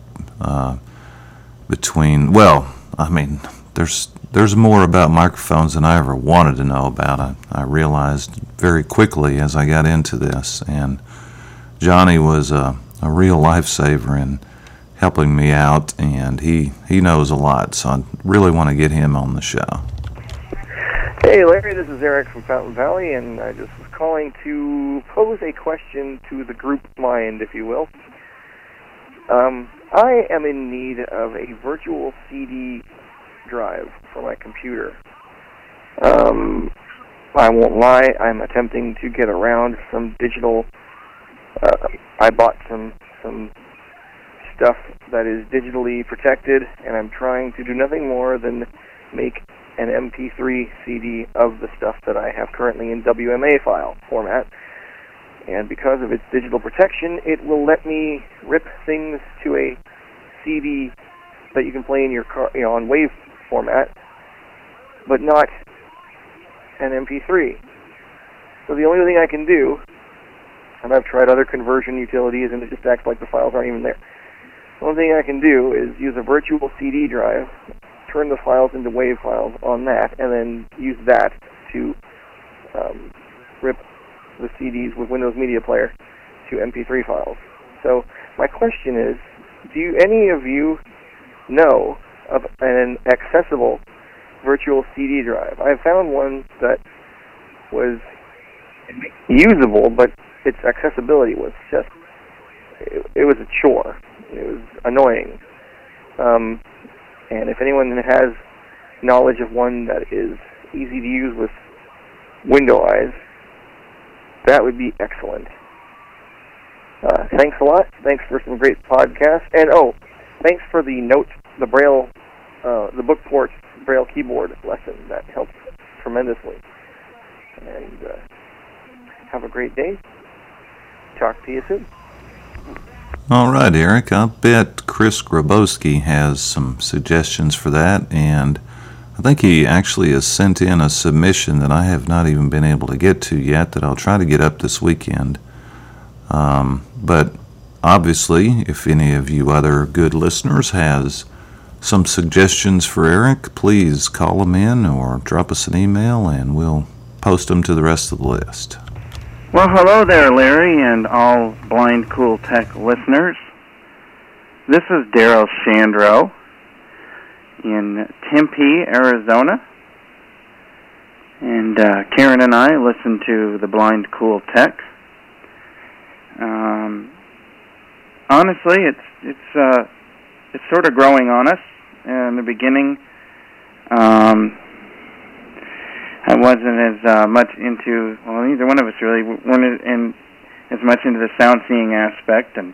Speaker 1: between, well, I mean, there's more about microphones than I ever wanted to know about. I realized very quickly as I got into this, and Johnny was a real lifesaver in helping me out, and he knows a lot, so I really want to get him on the show.
Speaker 12: Hey Larry, this is Eric from Fountain Valley, and I just was calling to pose a question to the group mind, if you will. I am in need of a virtual CD drive for my computer. I won't lie, I'm attempting to get around some digital. I bought some stuff that is digitally protected, and I'm trying to do nothing more than make an MP3 CD of the stuff that I have currently in WMA file format. And because of its digital protection, it will let me rip things to a CD that you can play in your car, on WAV format, but not an MP3. So the only thing I can do, and I've tried other conversion utilities, and it just acts like the files aren't even there. The only thing I can do is use a virtual CD drive, turn the files into WAV files on that, and then use that to rip the CDs with Windows Media Player to MP3 files. So my question is, do any of you know of an accessible virtual CD drive? I found one that was usable, but its accessibility was just, it was a chore. It was annoying. And if anyone has knowledge of one that is easy to use with window eyes, that would be excellent. Thanks a lot. Thanks for some great podcasts. And thanks for the note, the Braille, the book port Braille keyboard lesson. That helps tremendously. And have a great day. Talk to you soon.
Speaker 1: All right, Eric. I bet Chris Grabowski has some suggestions for that, and I think he actually has sent in a submission that I have not even been able to get to yet that I'll try to get up this weekend. But obviously, if any of you other good listeners has some suggestions for Eric, please call him in or drop us an email and we'll post them to the rest of the list.
Speaker 17: Well, hello there, Larry, and all Blind Cool Tech listeners. This is Daryl Shandro in Tempe, Arizona. And Karen and I listen to the Blind Cool Tech. Honestly, it's sort of growing on us. In the beginning, I wasn't as much into, well, neither one of us really weren't in as much into the sound seeing aspect, and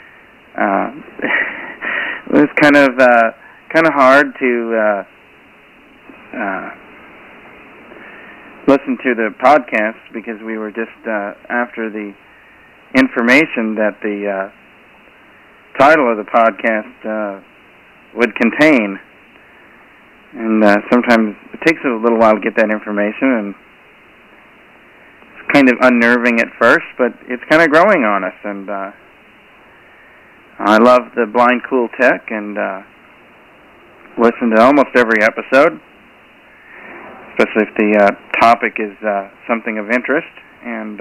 Speaker 17: it was kind of hard to listen to the podcast because we were just after the information that the title of the podcast would contain. And sometimes it takes a little while to get that information, and it's kind of unnerving at first, but it's kind of growing on us. And I love the Blind Cool Tech and listen to almost every episode, especially if the topic is something of interest, and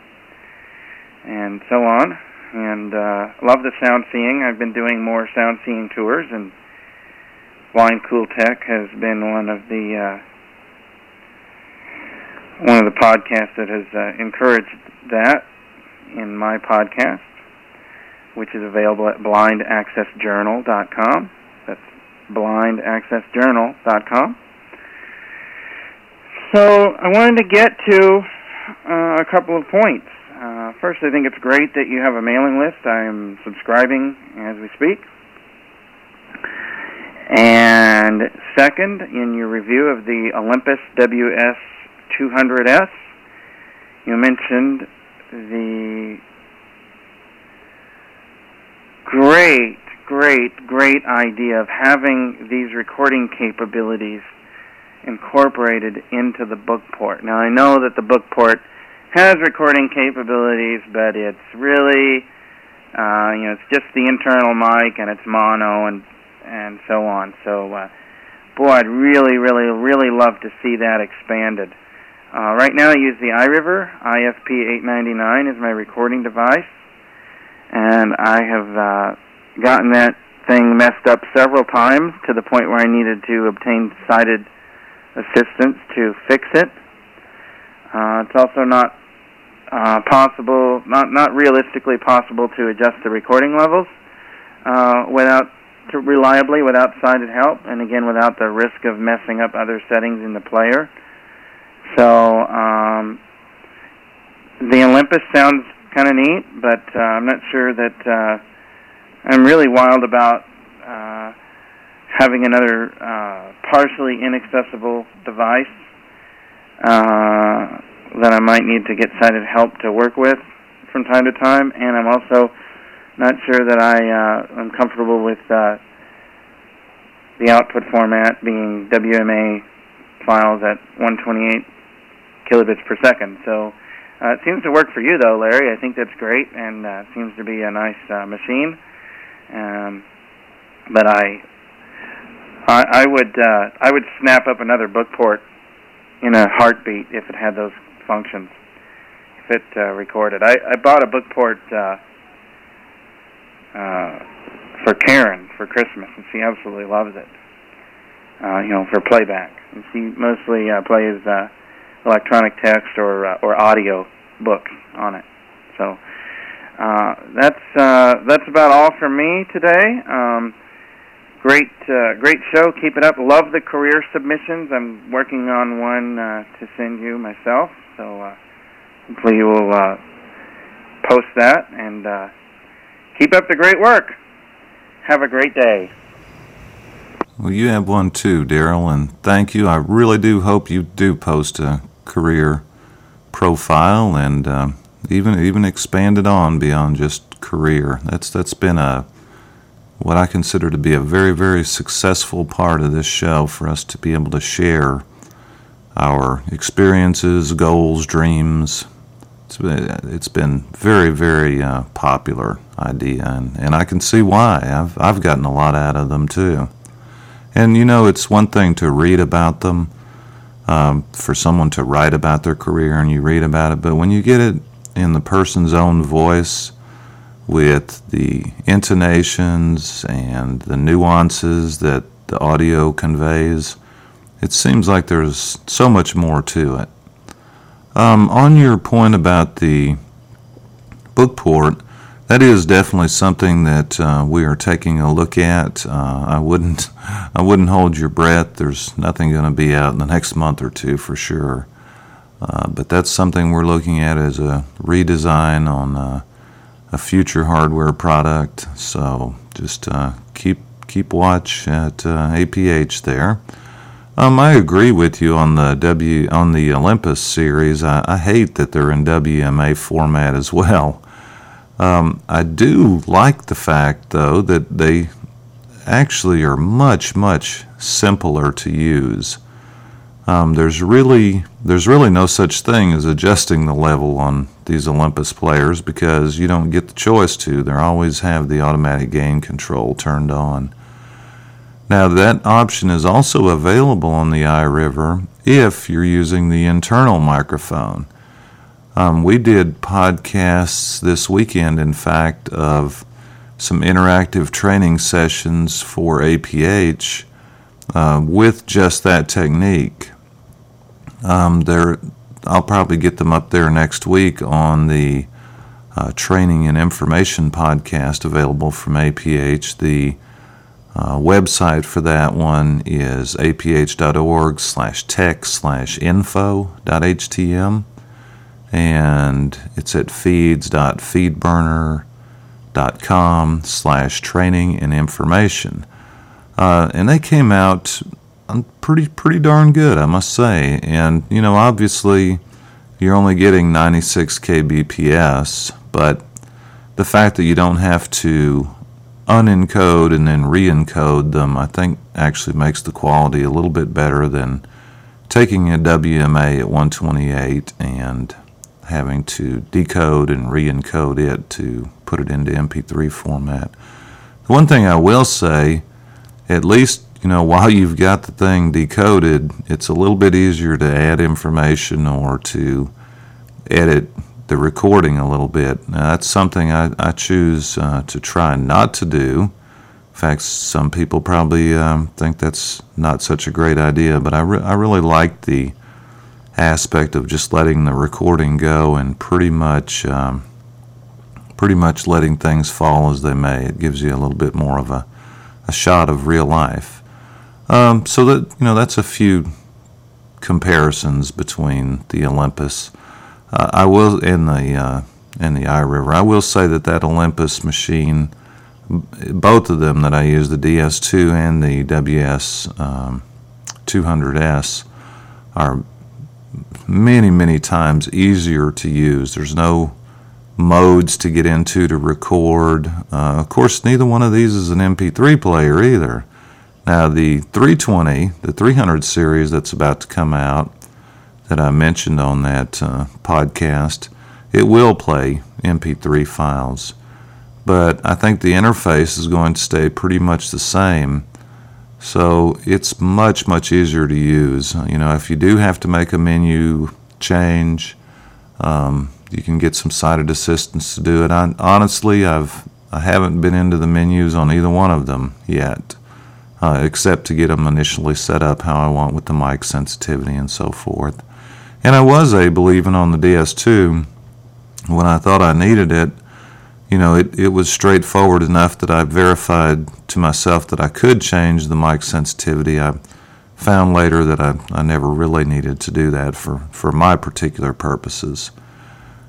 Speaker 17: so on. And love the sound seeing. I've been doing more sound seeing tours, and Blind Cool Tech has been one of the podcasts that has encouraged that in my podcast, which is available at blindaccessjournal.com. That's blindaccessjournal.com. So I wanted to get to a couple of points. First, I think it's great that you have a mailing list. I am subscribing as we speak. And second, in your review of the Olympus WS-200S, you mentioned the great idea of having these recording capabilities incorporated into the bookport. Now, I know that the bookport has recording capabilities, but it's really, it's just the internal mic and it's mono and so on. So, boy, I'd really love to see that expanded. Right now I use the iRiver IFP-899 as my recording device, and I have gotten that thing messed up several times to the point where I needed to obtain sighted assistance to fix it. It's also not possible, not realistically possible to adjust the recording levels reliably without sighted help, and again without the risk of messing up other settings in the player. So the Olympus sounds kind of neat, but I'm not sure that I'm really wild about having another partially inaccessible device that I might need to get sighted help to work with from time to time, and I'm also not sure that I'm comfortable with the output format being WMA files at 128 kilobits per second. So it seems to work for you, though, Larry. I think that's great, and seems to be a nice machine. But I would snap up another bookport in a heartbeat if it had those functions, if it recorded. I bought a bookport for Karen for Christmas, and she absolutely loves it. For playback, and she mostly plays electronic text or audio books on it. So that's about all from me today. Great show. Keep it up. Love the career submissions. I'm working on one to send you myself. So hopefully you will post that, and keep up the great work. Have a great day.
Speaker 1: Well, you have one too, Daryl, and thank you. I really do hope you do post a career profile and even expand it on beyond just career. That's been what I consider to be a very, very successful part of this show, for us to be able to share our experiences, goals, dreams. It's been very, very popular idea, and I can see why. I've gotten a lot out of them too. And it's one thing to read about them, for someone to write about their career and you read about it, but when you get it in the person's own voice, with the intonations and the nuances that the audio conveys, it seems like there's so much more to it. On your point about the Bookport, that is definitely something that we are taking a look at. I wouldn't hold your breath. There's nothing going to be out in the next month or two for sure. But that's something we're looking at as a redesign on a future hardware product. So just keep watch at APH there. I agree with you on the Olympus series. I hate that they're in WMA format as well. I do like the fact, though, that they actually are much, much simpler to use. There's really no such thing as adjusting the level on these Olympus players, because you don't get the choice to. They always have the automatic gain control turned on. Now, that option is also available on the iRiver if you're using the internal microphone. We did podcasts this weekend, in fact, of some interactive training sessions for APH with just that technique. I'll probably get them up there next week on the Training and Information podcast available from APH. The website for that one is aph.org/tech/info.htm, and it's at feeds.feedburner.com/training and information. And they came out pretty darn good, I must say. And obviously you're only getting 96 kbps, but the fact that you don't have to unencode and then re-encode them, I think actually makes the quality a little bit better than taking a WMA at 128 and having to decode and re-encode it to put it into MP3 format. The one thing I will say, at least while you've got the thing decoded, it's a little bit easier to add information or to edit the recording a little bit. Now, that's something I choose to try not to do. In fact, some people probably think that's not such a great idea, but I really like the aspect of just letting the recording go and pretty much letting things fall as they may. It gives you a little bit more of a shot of real life. So that that's a few comparisons between the Olympus. I will in the iRiver. I will say that Olympus machine, both of them that I use, the DS2 and the WS200S, are many times easier to use. There's no modes to get into to record. Of course, neither one of these is an MP3 player either. Now, the 320, the 300 series that's about to come out, that I mentioned on that podcast, it will play MP3 files. But I think the interface is going to stay pretty much the same. So it's much easier to use. If you do have to make a menu change, you can get some sighted assistance to do it. Honestly, I haven't been into the menus on either one of them yet, except to get them initially set up how I want with the mic sensitivity and so forth. And I was able, even on the DS2, when I thought I needed it, it was straightforward enough that I verified to myself that I could change the mic sensitivity. I found later that I never really needed to do that for my particular purposes.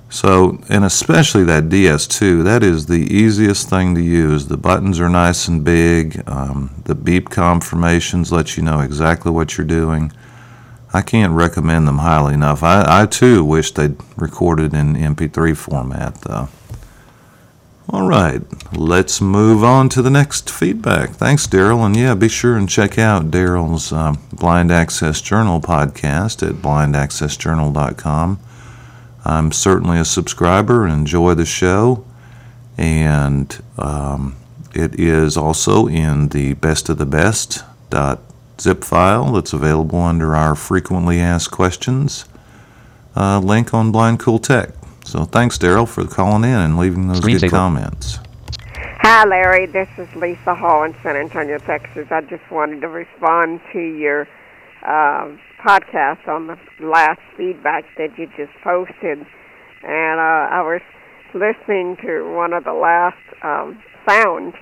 Speaker 1: So, and especially that DS2, that is the easiest thing to use. The buttons are nice and big. The beep confirmations let you know exactly what you're doing. I can't recommend them highly enough. I too wish they'd recorded in MP3 format, though. All right, let's move on to the next feedback. Thanks, Daryl. And yeah, be sure and check out Daryl's Blind Access Journal podcast at blindaccessjournal.com. I'm certainly a subscriber and enjoy the show. And it is also in the Best of the Best.zip file that's available under our Frequently Asked Questions link on Blind Cool Tech. So thanks, Daryl, for calling in and leaving those good comments.
Speaker 18: Hi, Larry. This is Lisa Hall in San Antonio, Texas. I just wanted to respond to your podcast on the last feedback that you just posted. And I was listening to one of the last sounds.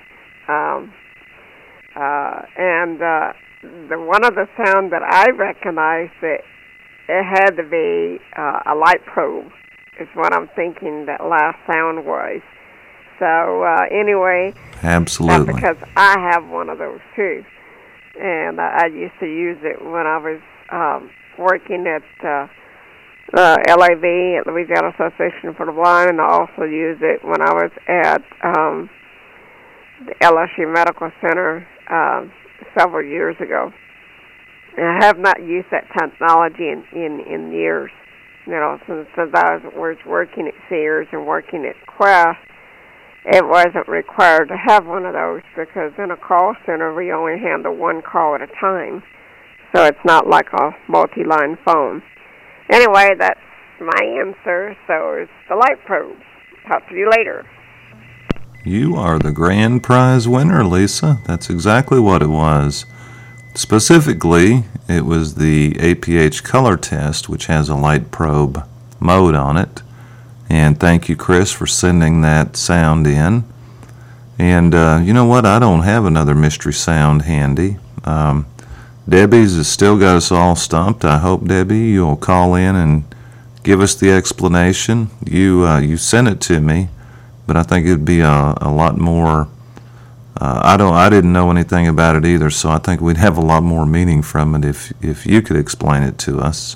Speaker 18: And one of the sounds that I recognized, it had to be a light probe. Is what I'm thinking that last sound was. So anyway,
Speaker 1: absolutely,
Speaker 18: that's because I have one of those too, and I used to use it when I was working at LAV, at Louisiana Association for the Blind, and I also used it when I was at the LSU Medical Center several years ago. And I have not used that technology in years. You know, since I was working at Sears and working at Quest, it wasn't required to have one of those because in a call center we only handle one call at a time. So it's not like a multi-line phone. Anyway, that's my answer. So it's the light probe. Talk to you later.
Speaker 1: You are the grand prize winner, Lisa. That's exactly what it was. Specifically, it was the APH color test, which has a light probe mode on it. And thank you, Chris, for sending that sound in. And you know what? I don't have another mystery sound handy. Debbie's has still got us all stumped. I hope, Debbie, you'll call in and give us the explanation. You sent it to me, but I think it'd be a lot more... I didn't know anything about it either, so I think we'd have a lot more meaning from it if you could explain it to us.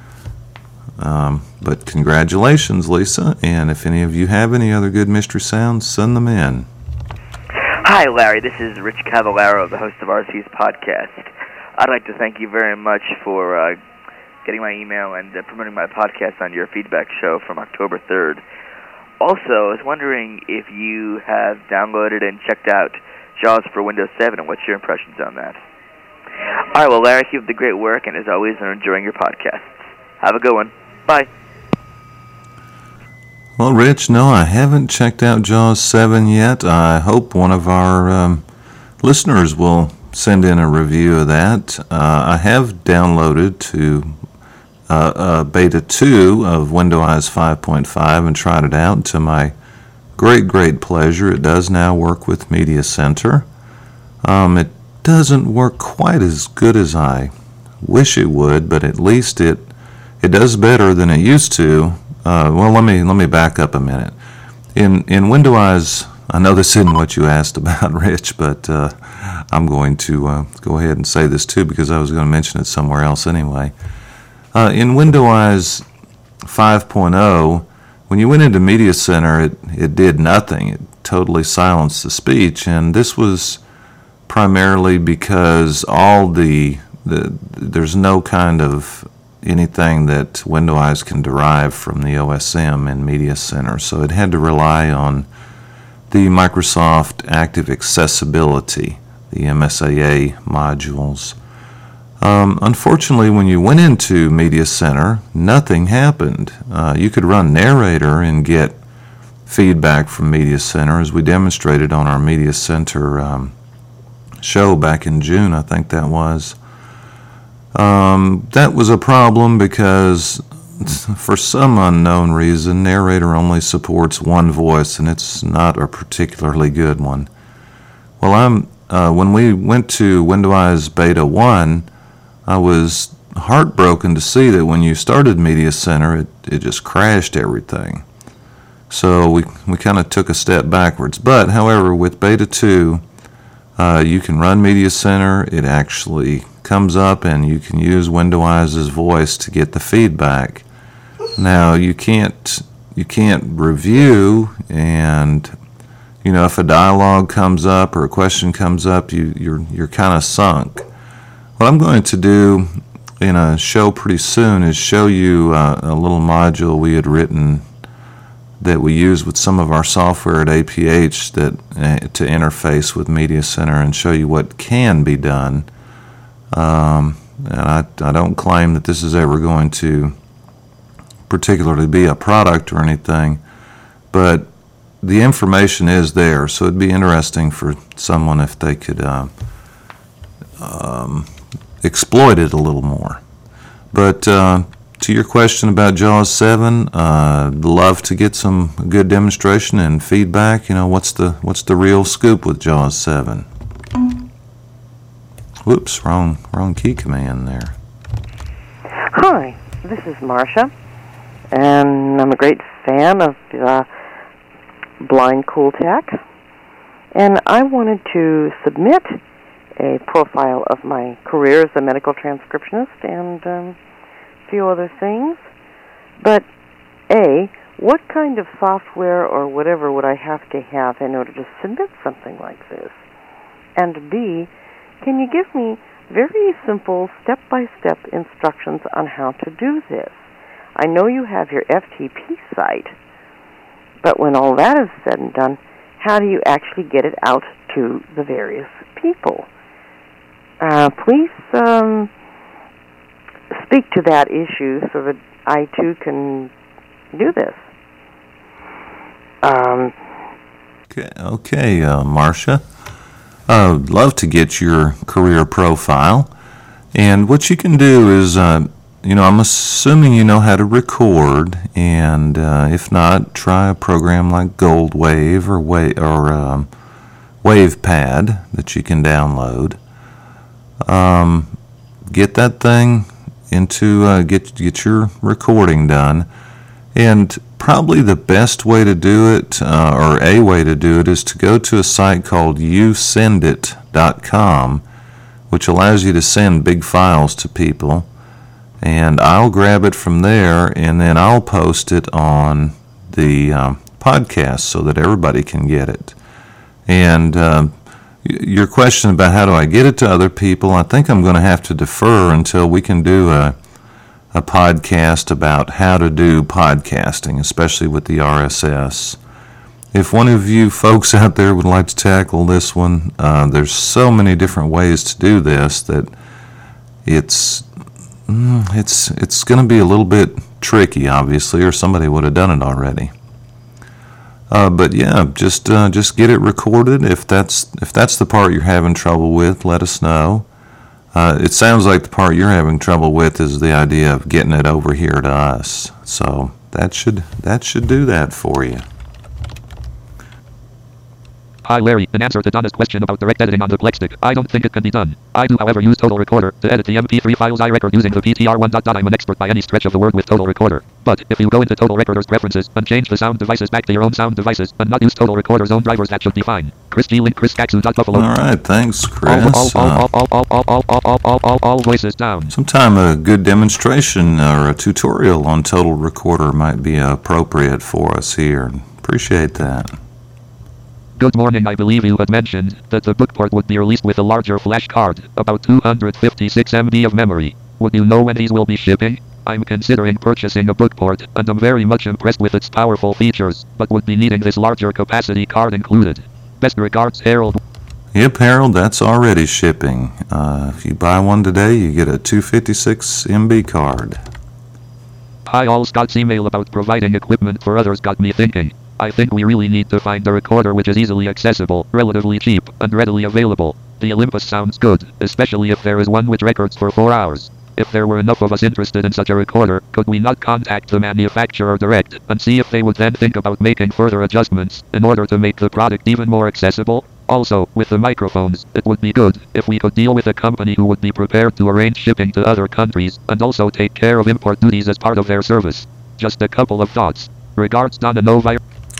Speaker 1: But congratulations, Lisa, and if any of you have any other good mystery sounds, send them in.
Speaker 19: Hi, Larry. This is Rich Cavallaro, the host of RC's podcast. I'd like to thank you very much for getting my email and promoting my podcast on your feedback show from October 3rd. Also, I was wondering if you have downloaded and checked out JAWS for Windows 7, and what's your impressions on that? All right, well, Larry, keep up the great work, and as always, I'm enjoying your podcasts. Have a good one. Bye.
Speaker 1: Well, Rich, no, I haven't checked out JAWS 7 yet. I hope one of our listeners will send in a review of that. I have downloaded to Beta 2 of WindowEyes 5.5 and tried it out. To my great pleasure, it does now work with Media Center. It doesn't work quite as good as I wish it would, but at least it does better than it used to. Well, let me back up a minute. In WindowEyes, I know this isn't what you asked about, Rich, but I'm going to go ahead and say this too because I was going to mention it somewhere else anyway. In WindowEyes 5.0, when you went into Media Center, it did nothing. It totally silenced the speech, and this was primarily because there's no kind of anything that WindowEyes can derive from the OSM in Media Center, so it had to rely on the Microsoft Active Accessibility, the MSAA modules. Unfortunately, when you went into Media Center, nothing happened. You could run Narrator and get feedback from Media Center, as we demonstrated on our Media Center show back in June, I think that was. That was a problem because, for some unknown reason, Narrator only supports one voice, and it's not a particularly good one. Well, when we went to WindowEyes Beta 1, I was heartbroken to see that when you started Media Center, it just crashed everything. So we kind of took a step backwards. But, however, with Beta 2, you can run Media Center. It actually comes up and you can use Windowise's voice to get the feedback. Now, you can't review, and if a dialogue comes up or a question comes up, you're kind of sunk. What I'm going to do in a show pretty soon is show you a little module we had written that we use with some of our software at APH to interface with Media Center and show you what can be done. And I don't claim that this is ever going to particularly be a product or anything, but the information is there, so it'd be interesting for someone if they could exploit it a little more. But to your question about JAWS 7, love to get some good demonstration and feedback. What's the real scoop with JAWS 7? Whoops, wrong key command there.
Speaker 20: Hi, this is Marcia, and I'm a great fan of Blind Cool Tech, and I wanted to submit a profile of my career as a medical transcriptionist and a few other things. But A, what kind of software or whatever would I have to have in order to submit something like this? And B, can you give me very simple step-by-step instructions on how to do this? I know you have your FTP site, but when all that is said and done, how do you actually get it out to the various people? Please speak to that issue so that I too can do this.
Speaker 1: Okay, Marcia. I'd love to get your career profile. And what you can do is, I'm assuming you know how to record, and if not, try a program like GoldWave or WavePad that you can download. Get that thing into get your recording done, and probably the best way to do it, or a way to do it, is to go to a site called yousendit.com, which allows you to send big files to people, and I'll grab it from there, and then I'll post it on the podcast so that everybody can get it. And your question about how do I get it to other people, I think I'm going to have to defer until we can do a podcast about how to do podcasting, especially with the RSS. If one of you folks out there would like to tackle this one, there's so many different ways to do this that it's going to be a little bit tricky, obviously, or somebody would have done it already. But yeah, just get it recorded. If that's the part you're having trouble with, let us know. It sounds like the part you're having trouble with is the idea of getting it over here to us. So that should do that for you.
Speaker 8: Hi Larry, in answer to Donna's question about direct editing on the Plexstick, I don't think it can be done. I do, however, use Total Recorder to edit the MP3 files I record using the PTR1. I'm an expert by any stretch of the word with Total Recorder. But if you go into Total Recorder's preferences and change the sound devices back to your own sound devices and not use Total Recorder's own drivers, that should be fine. Chris G. Link, Chris Caxu. Buffalo.
Speaker 1: All right, thanks, Chris.
Speaker 8: All voices down.
Speaker 1: Sometime a good demonstration or a tutorial on Total Recorder might be appropriate for us here. Appreciate that.
Speaker 8: Good morning. I believe you had mentioned that the bookport would be released with a larger flash card, about 256 MB of memory. Would you know when these will be shipping? I'm considering purchasing a bookport, and I'm very much impressed with its powerful features, but would be needing this larger capacity card included. Best regards, Harold.
Speaker 1: Yep, Harold, that's already shipping. If you buy one today, you get a 256 MB card.
Speaker 8: Hi all, Scott's email about providing equipment for others got me thinking. I think we really need to find a recorder which is easily accessible, relatively cheap, and readily available. The Olympus sounds good, especially if there is one which records for 4 hours. If there were enough of us interested in such a recorder, could we not contact the manufacturer direct, and see if they would then think about making further adjustments, in order to make the product even more accessible? Also, with the microphones, it would be good if we could deal with a company who would be prepared to arrange shipping to other countries, and also take care of import duties as part of their service. Just a couple of thoughts. Regards, Donna Novire.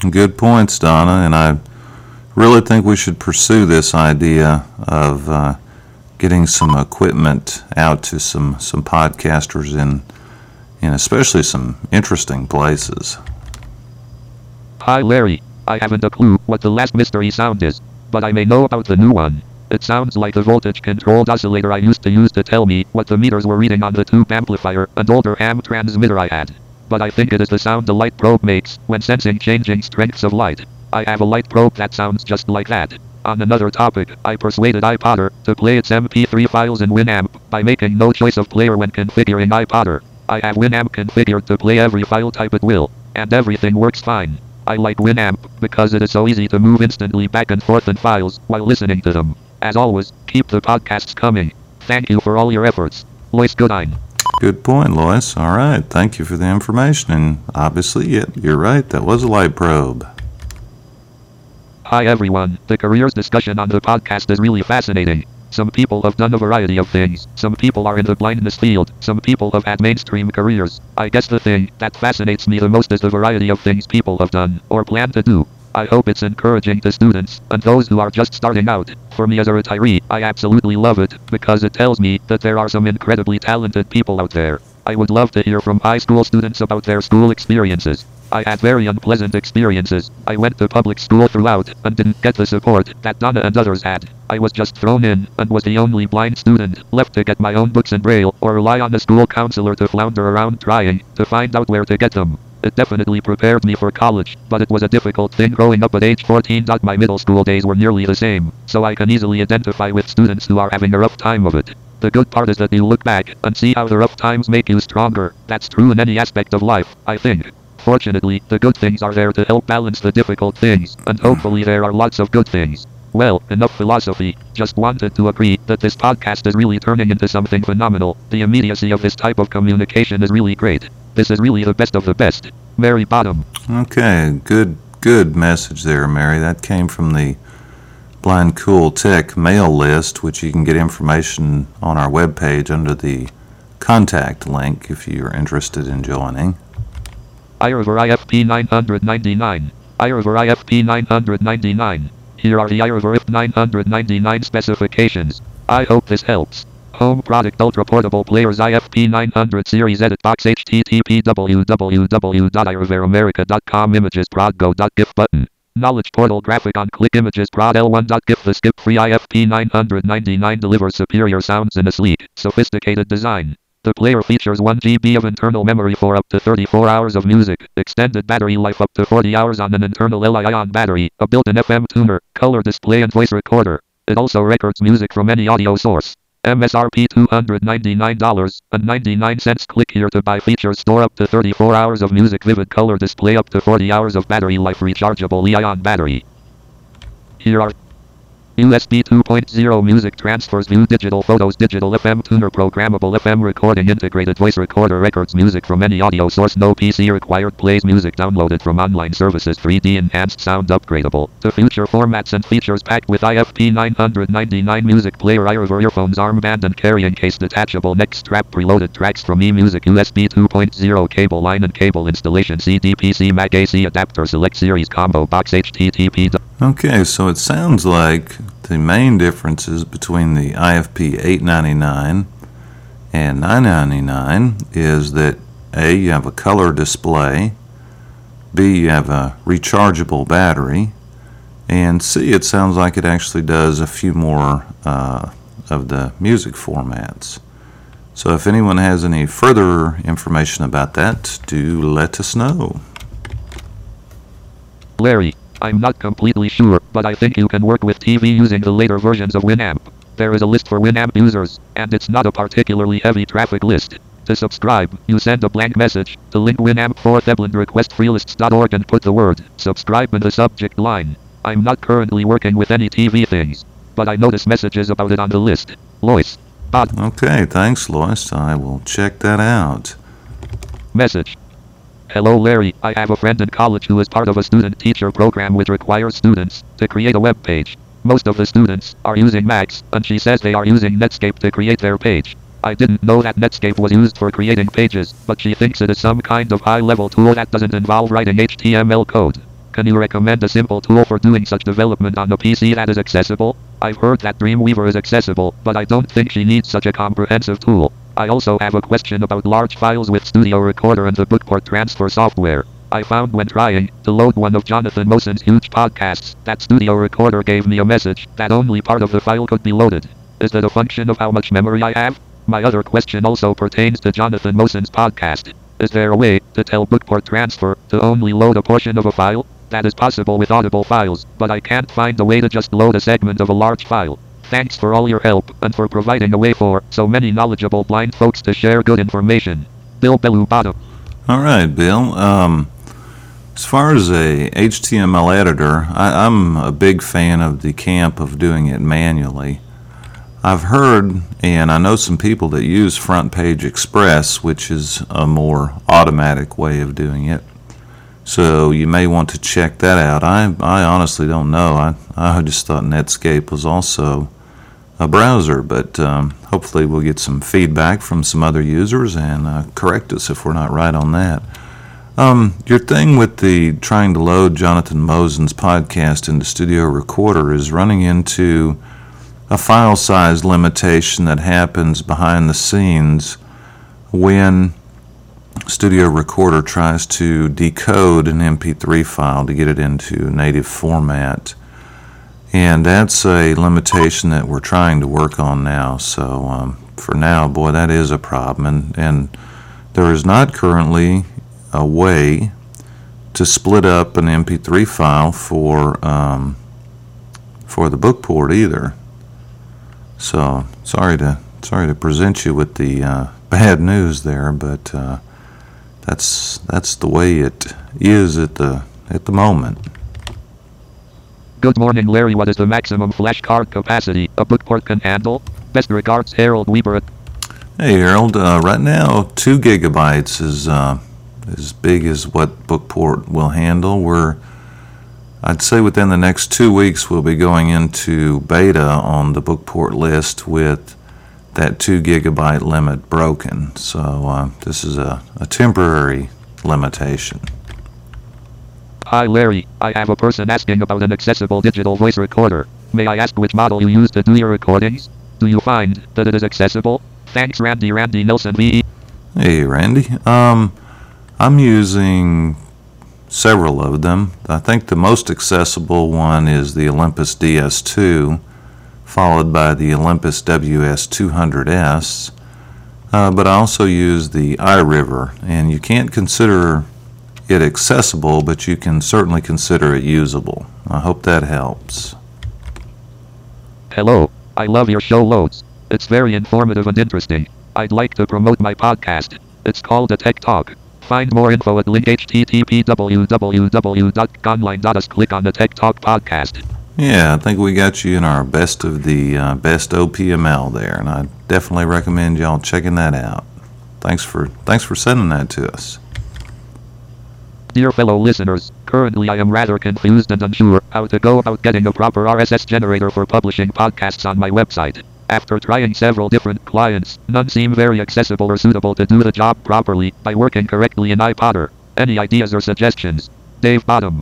Speaker 1: Good points, Donna, and I really think we should pursue this idea of getting some equipment out to some podcasters in especially some interesting places.
Speaker 8: Hi, Larry. I haven't a clue what the last mystery sound is, but I may know about the new one. It sounds like the voltage-controlled oscillator I used to use to tell me what the meters were reading on the tube amplifier and older ham transmitter I had. But I think it is the sound the light probe makes when sensing changing strengths of light. I have a light probe that sounds just like that. On another topic, I persuaded iPodder to play its MP3 files in Winamp by making no choice of player when configuring iPodder. I have Winamp configured to play every file type it will, and everything works fine. I like Winamp because it is so easy to move instantly back and forth in files while listening to them. As always, keep the podcasts coming. Thank you for all your efforts. Lois Goodine.
Speaker 1: Good point, Lois. All right, thank you for the information. And obviously, you're right, that was a light probe.
Speaker 8: Hi everyone, the careers discussion on the podcast is really fascinating. Some people have done a variety of things. Some people are in the blindness field. Some people have had mainstream careers. I guess the thing that fascinates me the most is the variety of things people have done, or plan to do. I hope it's encouraging to students, and those who are just starting out. For me as a retiree, I absolutely love it, because it tells me that there are some incredibly talented people out there. I would love to hear from high school students about their school experiences. I had very unpleasant experiences. I went to public school throughout, and didn't get the support that Donna and others had. I was just thrown in, and was the only blind student left to get my own books in Braille, or rely on a school counselor to flounder around trying to find out where to get them. It definitely prepared me for college, but it was a difficult thing growing up at age 14. My middle school days were nearly the same, so I can easily identify with students who are having a rough time of it. The good part is that you look back and see how the rough times make you stronger. That's true in any aspect of life, I think. Fortunately, the good things are there to help balance the difficult things, and hopefully there are lots of good things. Well, enough philosophy. Just wanted to agree that this podcast is really turning into something phenomenal. The immediacy of this type of communication is really great. This is really the best of the best. Mary Bottom.
Speaker 1: Okay, good message there, Mary. That came from the Blind Cool Tech mail list, which you can get information on our webpage under the contact link if you're interested in joining.
Speaker 8: Iriver IFP 999. Iriver IFP 999. Here are the Iriver IF 999 specifications. I hope this helps. Home product ultra portable players IFP 900 series edit box http www.iriveramerica.com images prod go.gif button. Knowledge portal graphic on click images prod L1.gif. The skip free IFP 999 delivers superior sounds in a sleek, sophisticated design. The player features 1 GB of internal memory for up to 34 hours of music, extended battery life up to 40 hours on an internal Li-ion battery, a built-in FM tuner, color display and voice recorder. It also records music from any audio source. MSRP $299.99. Click here to buy. Features store up to 34 hours of music, vivid color display, up to 40 hours of battery life, rechargeable Li-ion battery. Here are USB 2.0 music transfers, view digital photos, digital FM tuner, programmable FM recording, integrated voice recorder, records music from any audio source, no PC required, plays music downloaded from online services, 3D enhanced sound, upgradable to future formats and features, packed with IFP 999 music player, Iriver earphones, armband and carrying case, detachable neck strap, preloaded tracks from eMusic, USB 2.0 cable line and cable installation, CD, PC, Mac AC adapter, select series combo box http.
Speaker 1: Okay, so it sounds like the main differences between the IFP 899 and 999 is that A, you have a color display, B, you have a rechargeable battery, and C, it sounds like it actually does a few more of the music formats. So if anyone has any further information about that, do let us know.
Speaker 8: Larry, I'm not completely sure, but I think you can work with TV using the later versions of Winamp. There is a list for Winamp users, and it's not a particularly heavy traffic list. To subscribe, you send a blank message to link Winamp 4th Ebland request freelists.org and put the word subscribe in the subject line. I'm not currently working with any TV things, but I notice messages about it on the list. Lois.
Speaker 1: Okay, thanks, Lois. I will check that out.
Speaker 8: Message. Hello Larry, I have a friend in college who is part of a student-teacher program which requires students to create a web page. Most of the students are using Macs, and she says they are using Netscape to create their page. I didn't know that Netscape was used for creating pages, but she thinks it is some kind of high-level tool that doesn't involve writing HTML code. Can you recommend a simple tool for doing such development on a PC that is accessible? I've heard that Dreamweaver is accessible, but I don't think she needs such a comprehensive tool. I also have a question about large files with Studio Recorder and the Bookport transfer software. I found when trying to load one of Jonathan Mosen's huge podcasts that Studio Recorder gave me a message that only part of the file could be loaded. Is that a function of how much memory I have? My other question also pertains to Jonathan Mosen's podcast. Is there a way to tell Bookport Transfer to only load a portion of a file? That is possible with Audible files, but I can't find a way to just load a segment of a large file. Thanks for all your help and for providing a way for so many knowledgeable blind folks to share good information. Bill Bellew Bottom.
Speaker 1: All right, Bill. As far as a HTML editor, I'm a big fan of the camp of doing it manually. I've heard, and I know some people that use Front Page Express, which is a more automatic way of doing it. So you may want to check that out. I honestly don't know. I just thought Netscape was also a browser, but hopefully we'll get some feedback from some other users and correct us if we're not right on that. Your thing with the trying to load Jonathan Mosen's podcast into Studio Recorder is running into a file size limitation that happens behind the scenes when Studio Recorder tries to decode an MP3 file to get it into native format. And that's a limitation that we're trying to work on now. So for now, boy, that is a problem. And there is not currently a way to split up an MP3 file for the Bookport either. So sorry to present you with the bad news there, but that's the way it is at the moment.
Speaker 8: Good morning, Larry. What is the maximum flash card capacity a Bookport can handle? Best regards, Harold Weber.
Speaker 1: Hey, Harold. Right now, 2 gigabytes is as big as what Bookport will handle. I'd say within the next 2 weeks we'll be going into beta on the Bookport list with that 2 gigabyte limit broken. So this is a temporary limitation.
Speaker 8: Hi Larry, I have a person asking about an accessible digital voice recorder. May I ask which model you use to do your recordings? Do you find that it is accessible? Thanks, Randy Nelson VE.
Speaker 1: Hey Randy, I'm using several of them. I think the most accessible one is the Olympus DS2, followed by the Olympus WS200S, but I also use the iRiver, and you can't consider it accessible, but you can certainly consider it usable. I hope that helps.
Speaker 8: Hello, I love your show loads. It's very informative and interesting. I'd like to promote my podcast. It's called A Tech Talk. Find more info at link http://www.conline.us. Click on the Tech Talk podcast.
Speaker 1: Yeah, I think we got you in our best of the best OPML there, and I definitely recommend y'all checking that out. Thanks for sending that to us.
Speaker 8: Dear fellow listeners, currently I am rather confused and unsure how to go about getting a proper RSS generator for publishing podcasts on my website. After trying several different clients, none seem very accessible or suitable to do the job properly by working correctly in iPodder. Any ideas or suggestions? Dave Bottom.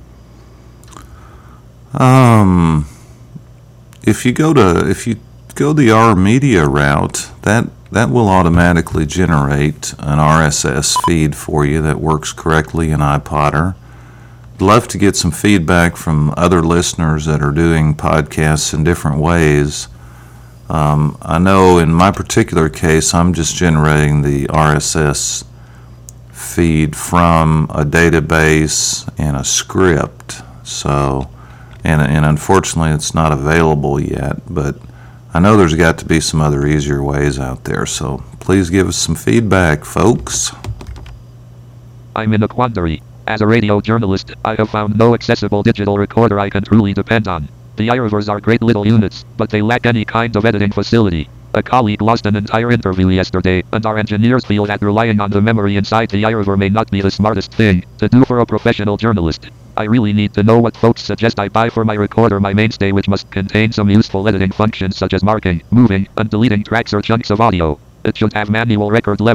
Speaker 1: If you go the R Media route, that will automatically generate an RSS feed for you that works correctly in iPodder. I'd love to get some feedback from other listeners that are doing podcasts in different ways. I know in my particular case, I'm just generating the RSS feed from a database and a script. So, and unfortunately, it's not available yet. But I know there's got to be some other easier ways out there. So please give us some feedback, folks.
Speaker 8: I'm in a quandary. As a radio journalist, I have found no accessible digital recorder I can truly depend on. The iRivers are great little units, but they lack any kind of editing facility. A colleague lost an entire interview yesterday, and our engineers feel that relying on the memory inside the iRiver may not be the smartest thing to do for a professional journalist. I really need to know what folks suggest I buy for my recorder, my mainstay, which must contain some useful editing functions such as marking, moving, and deleting tracks or chunks of audio. It should have manual record level,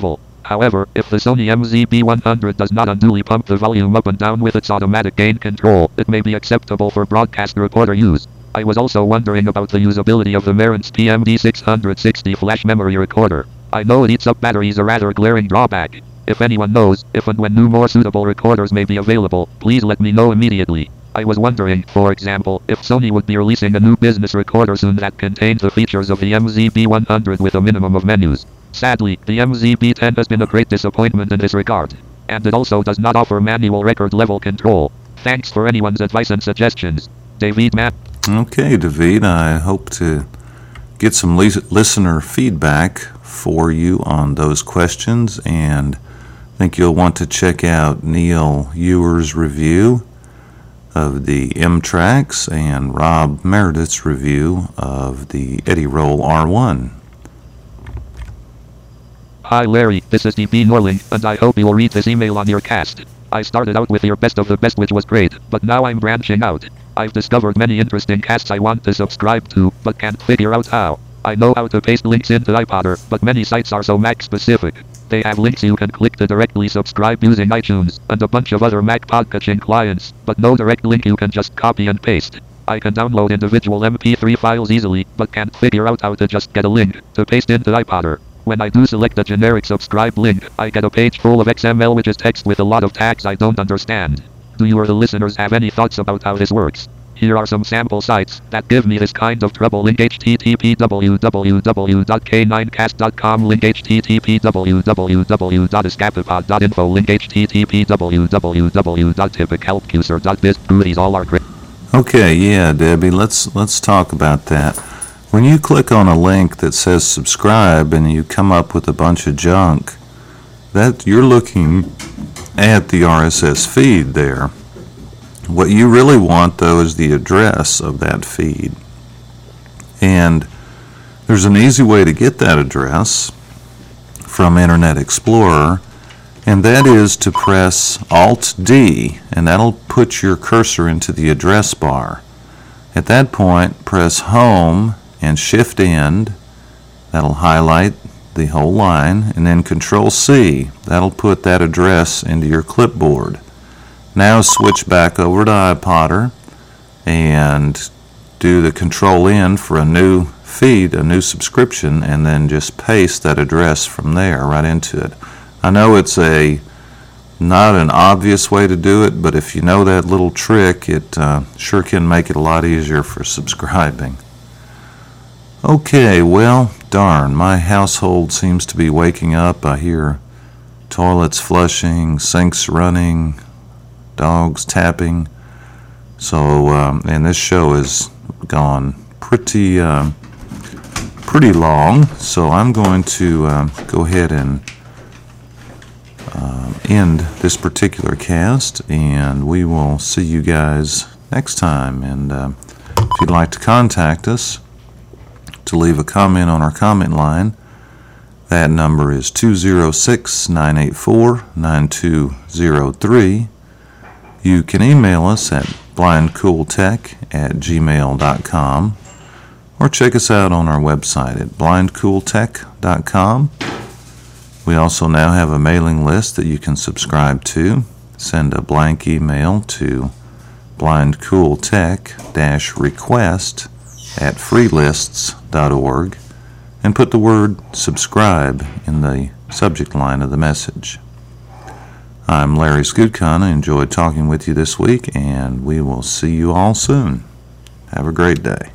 Speaker 8: However, if the Sony MZB100 does not unduly pump the volume up and down with its automatic gain control, it may be acceptable for broadcast recorder use. I was also wondering about the usability of the Marantz PMD660 flash memory recorder. I know it eats up batteries, a rather glaring drawback. If anyone knows, if and when new more suitable recorders may be available, please let me know immediately. I was wondering, for example, if Sony would be releasing a new business recorder soon that contains the features of the MZB100 with a minimum of menus. Sadly, the MZB10 has been a great disappointment in this regard, and it also does not offer manual record level control. Thanks for anyone's advice and suggestions. David Matt.
Speaker 1: Okay, David, I hope to get some listener feedback for you on those questions, and I think you'll want to check out Neil Ewer's review of the M-Trax and Rob Meredith's review of the Eddie Roll R1.
Speaker 8: Hi Larry, this is DB Norling, and I hope you'll read this email on your cast. I started out with your best of the best, which was great, but now I'm branching out. I've discovered many interesting casts I want to subscribe to, but can't figure out how. I know how to paste links into iPodder, but many sites are so Mac specific. They have links you can click to directly subscribe using iTunes, and a bunch of other Mac podcatching clients, but no direct link you can just copy and paste. I can download individual MP3 files easily, but can't figure out how to just get a link to paste into iPodder. When I do select a generic subscribe link, I get a page full of XML, which is text with a lot of tags I don't understand. Do you or the listeners have any thoughts about how this works? Here are some sample sites that give me this kind of trouble. Link http www.k9cast.com. Link http www.escapipod.info. Link http www.typicalcuser.biz. These all are great.
Speaker 1: Okay, yeah, Debbie, let's talk about that. When you click on a link that says subscribe and you come up with a bunch of junk, that you're looking at the RSS feed there. What you really want, though, is the address of that feed. And there's an easy way to get that address from Internet Explorer, and that is to press Alt-D, and that'll put your cursor into the address bar. At that point, press Home and Shift-End. That'll highlight the whole line, and then Control-C. That'll put that address into your clipboard. Now switch back over to iPodder and do the Control-N for a new feed, a new subscription, and then just paste that address from there right into it. I know it's not an obvious way to do it, but if you know that little trick, it sure can make it a lot easier for subscribing. Okay, well, darn, my household seems to be waking up. I hear toilets flushing, sinks running, dogs tapping. So, and this show has gone pretty long, so I'm going to go ahead and end this particular cast, and we will see you guys next time. And if you'd like to contact us to leave a comment on our comment line, that number is 206-984-9203. You can email us at blindcooltech@gmail.com, or check us out on our website at blindcooltech.com. We also now have a mailing list that you can subscribe to. Send a blank email to blindcooltech-request@freelists.org and put the word subscribe in the subject line of the message. I'm Larry Skutcon. I enjoyed talking with you this week, and we will see you all soon. Have a great day.